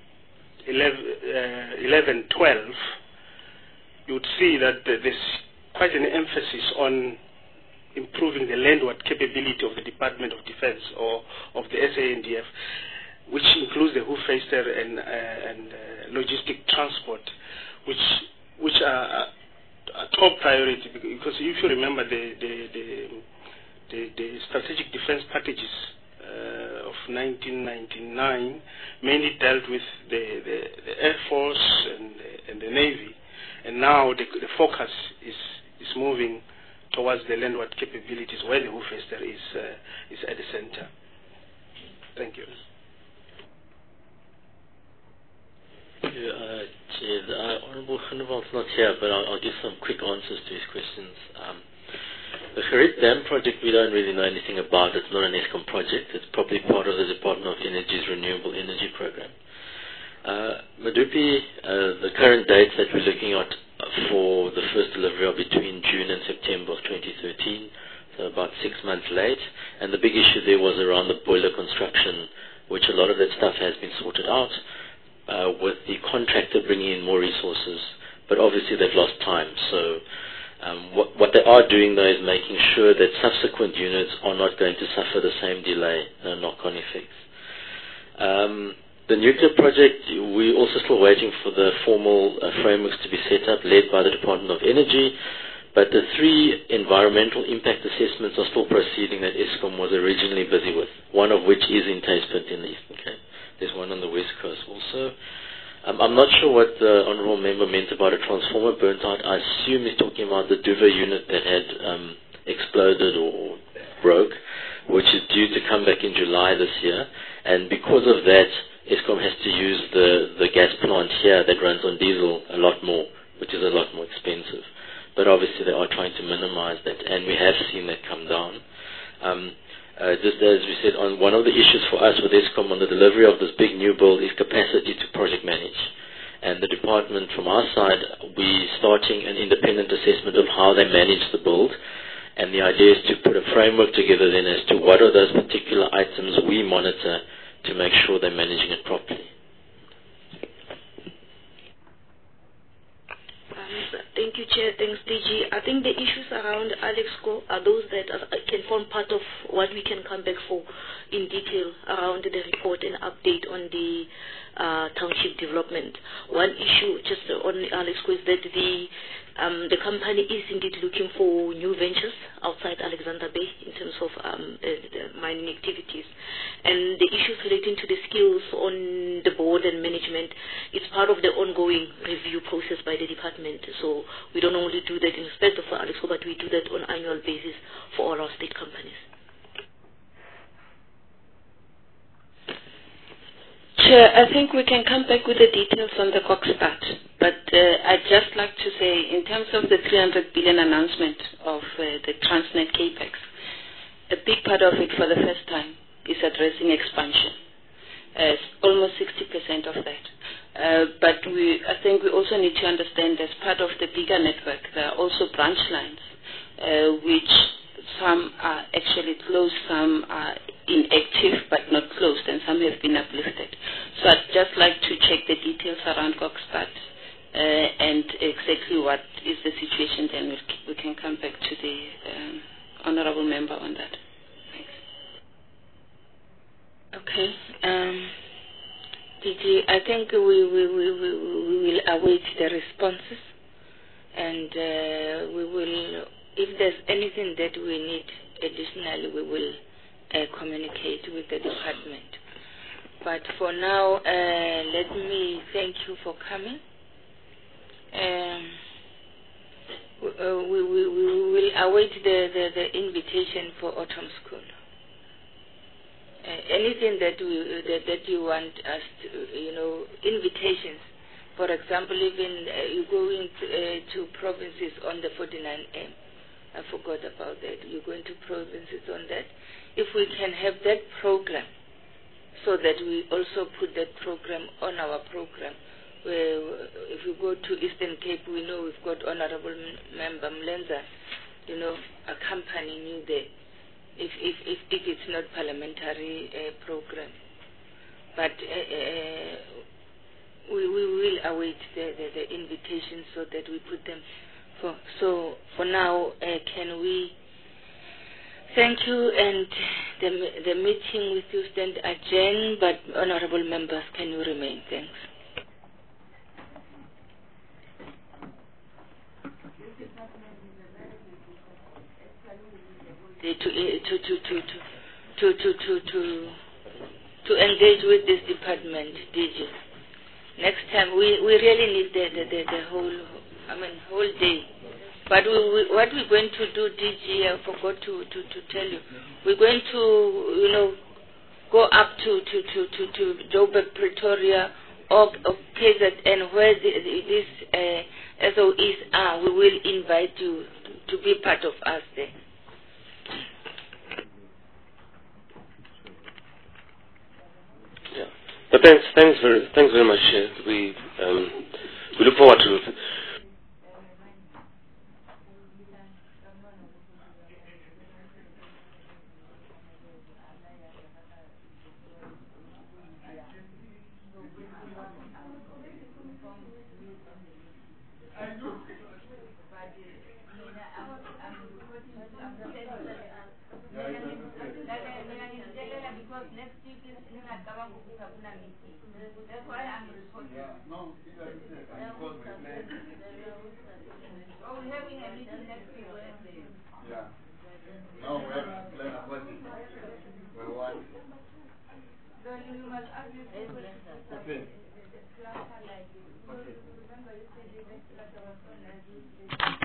eleven twelve, you would see that there's quite an emphasis on improving the landward capability of the Department of Defense, or of the S A N D F, which includes the Hoefyster and uh, and uh, logistic transport, which which are a top priority, because if you remember the the the, the, the strategic defense packages uh, of nineteen ninety-nine mainly dealt with the, the, the Air Force and the, and the Navy, and now the, the focus is is moving towards the landward capabilities, where the Hoefyster is uh, is at the center. Thank you. Uh, Chair, the uh, Honourable Groenewald's not here, but I'll, I'll give some quick answers to his questions. Um, the Gerrit Dam project, we don't really know anything about. It's not an ESCOM project. It's probably part of the Department of Energy's Renewable Energy Program. Uh, Medupi, uh, the current dates that we're looking at for the first delivery are between June and September of twenty thirteen, so about six months late. And the big issue there was around the boiler construction, which a lot of that stuff has been sorted out, uh, with the contractor bringing in more resources, but obviously they've lost time. So um, what, what they are doing though is making sure that subsequent units are not going to suffer the same delay, no knock-on effects. Um, The nuclear project, we're also still waiting for the formal uh, frameworks to be set up, led by the Department of Energy, But the three environmental impact assessments are still proceeding that Eskom was originally busy with, one of which is in Taspit in the Eastern Cape. There's one on the West Coast also. Um, I'm not sure what the Honourable Member meant about a transformer burnt out. I assume he's talking about the Duva unit that had um, exploded or broke, which is due to come back in July this year. And because of that, Eskom has to use the, the gas plant here that runs on diesel a lot more, which is a lot more expensive. But obviously they are trying to minimize that, and we have seen that come down. Um, uh, just as we said, on one of the issues for us with Eskom on the delivery of this big new build is capacity to project manage. And the department from our side, we're starting an independent assessment of how they manage the build. And the idea is to put a framework together then as to what are those particular items we monitor to make sure they're managing it properly. Thank you, Chair. Thanks, D G. I think the issues around Alexco are those that are, can form part of what we can come back for in detail around the report and update on the uh, township development. One issue just on Alexco is that the um, the company is indeed looking for new ventures outside Alexander Bay in terms of um, uh, the mining activities. And the issues relating to the skills on the board and management is part of the ongoing review process by the department. So we don't only do that in respect of Alexco, but we do that on an annual basis for all our state companies. Chair, I think we can come back with the details on the Kokstad, but uh, I'd just like to say, in terms of the three hundred billion announcement of uh, the Transnet Capex, a big part of it for the first time is addressing expansion. Uh, it's almost sixty percent of that. Uh, but we, I think we also need to understand, as part of the bigger network, there are also branch lines, uh, which some are actually closed, some are inactive but not closed, and some have been uplifted. So I'd just like to check the details around Kokstad uh, and exactly what is the situation, then we'll, we can come back to the um, Honourable Member on that. Thanks. Okay. Um, D G, I think we, we, we, we, we will await the responses, and uh, we will, if there's anything that we need additionally, we will uh, communicate with the department. But for now, uh, let me thank you for coming. Um, we, we, we will await the, the, the invitation for autumn school. Uh, anything that we that, that you want us to, you know, invitations. For example, even uh, you going to, uh, to provinces on the forty-nine M. I forgot about that. You're going to provinces on that. If we can have that program, so that we also put that program on our program. Where if you go to Eastern Cape, we know we've got Honourable Member Mlenza, you know, accompanying you there. If, if, if, if it's not parliamentary uh, program. But uh, uh, we, we will await the, the, the invitation so that we put them for. So for now, uh, can we thank you, and the, the meeting with you stand adjourned, but honourable members, can you remain? Thanks. To, to, to, to, to, to, to, to, to, to engage with this department, D G. Next time, we, we really need the, the, the, the whole, I mean, whole day. But we, we, what we're going to do, D G, I forgot to, to, to tell you, we're going to, you know, go up to, to, to, to, to Joburg, Pretoria, or, or K Z N, where the, the, these uh, S O Es are. We will invite you to, to be part of us there. Yeah. But thanks, thanks very, thanks very much. Uh, we um, we look forward to it. because next week is in Nakabangu Kusabuna meeting. That's why I'm reporting. Yeah, no, because Oh, we're having a meeting next week Wednesday. yeah. No, we have to plan about it. We want. So you must ask this question. Okay. Okay. Remember you said the next class was on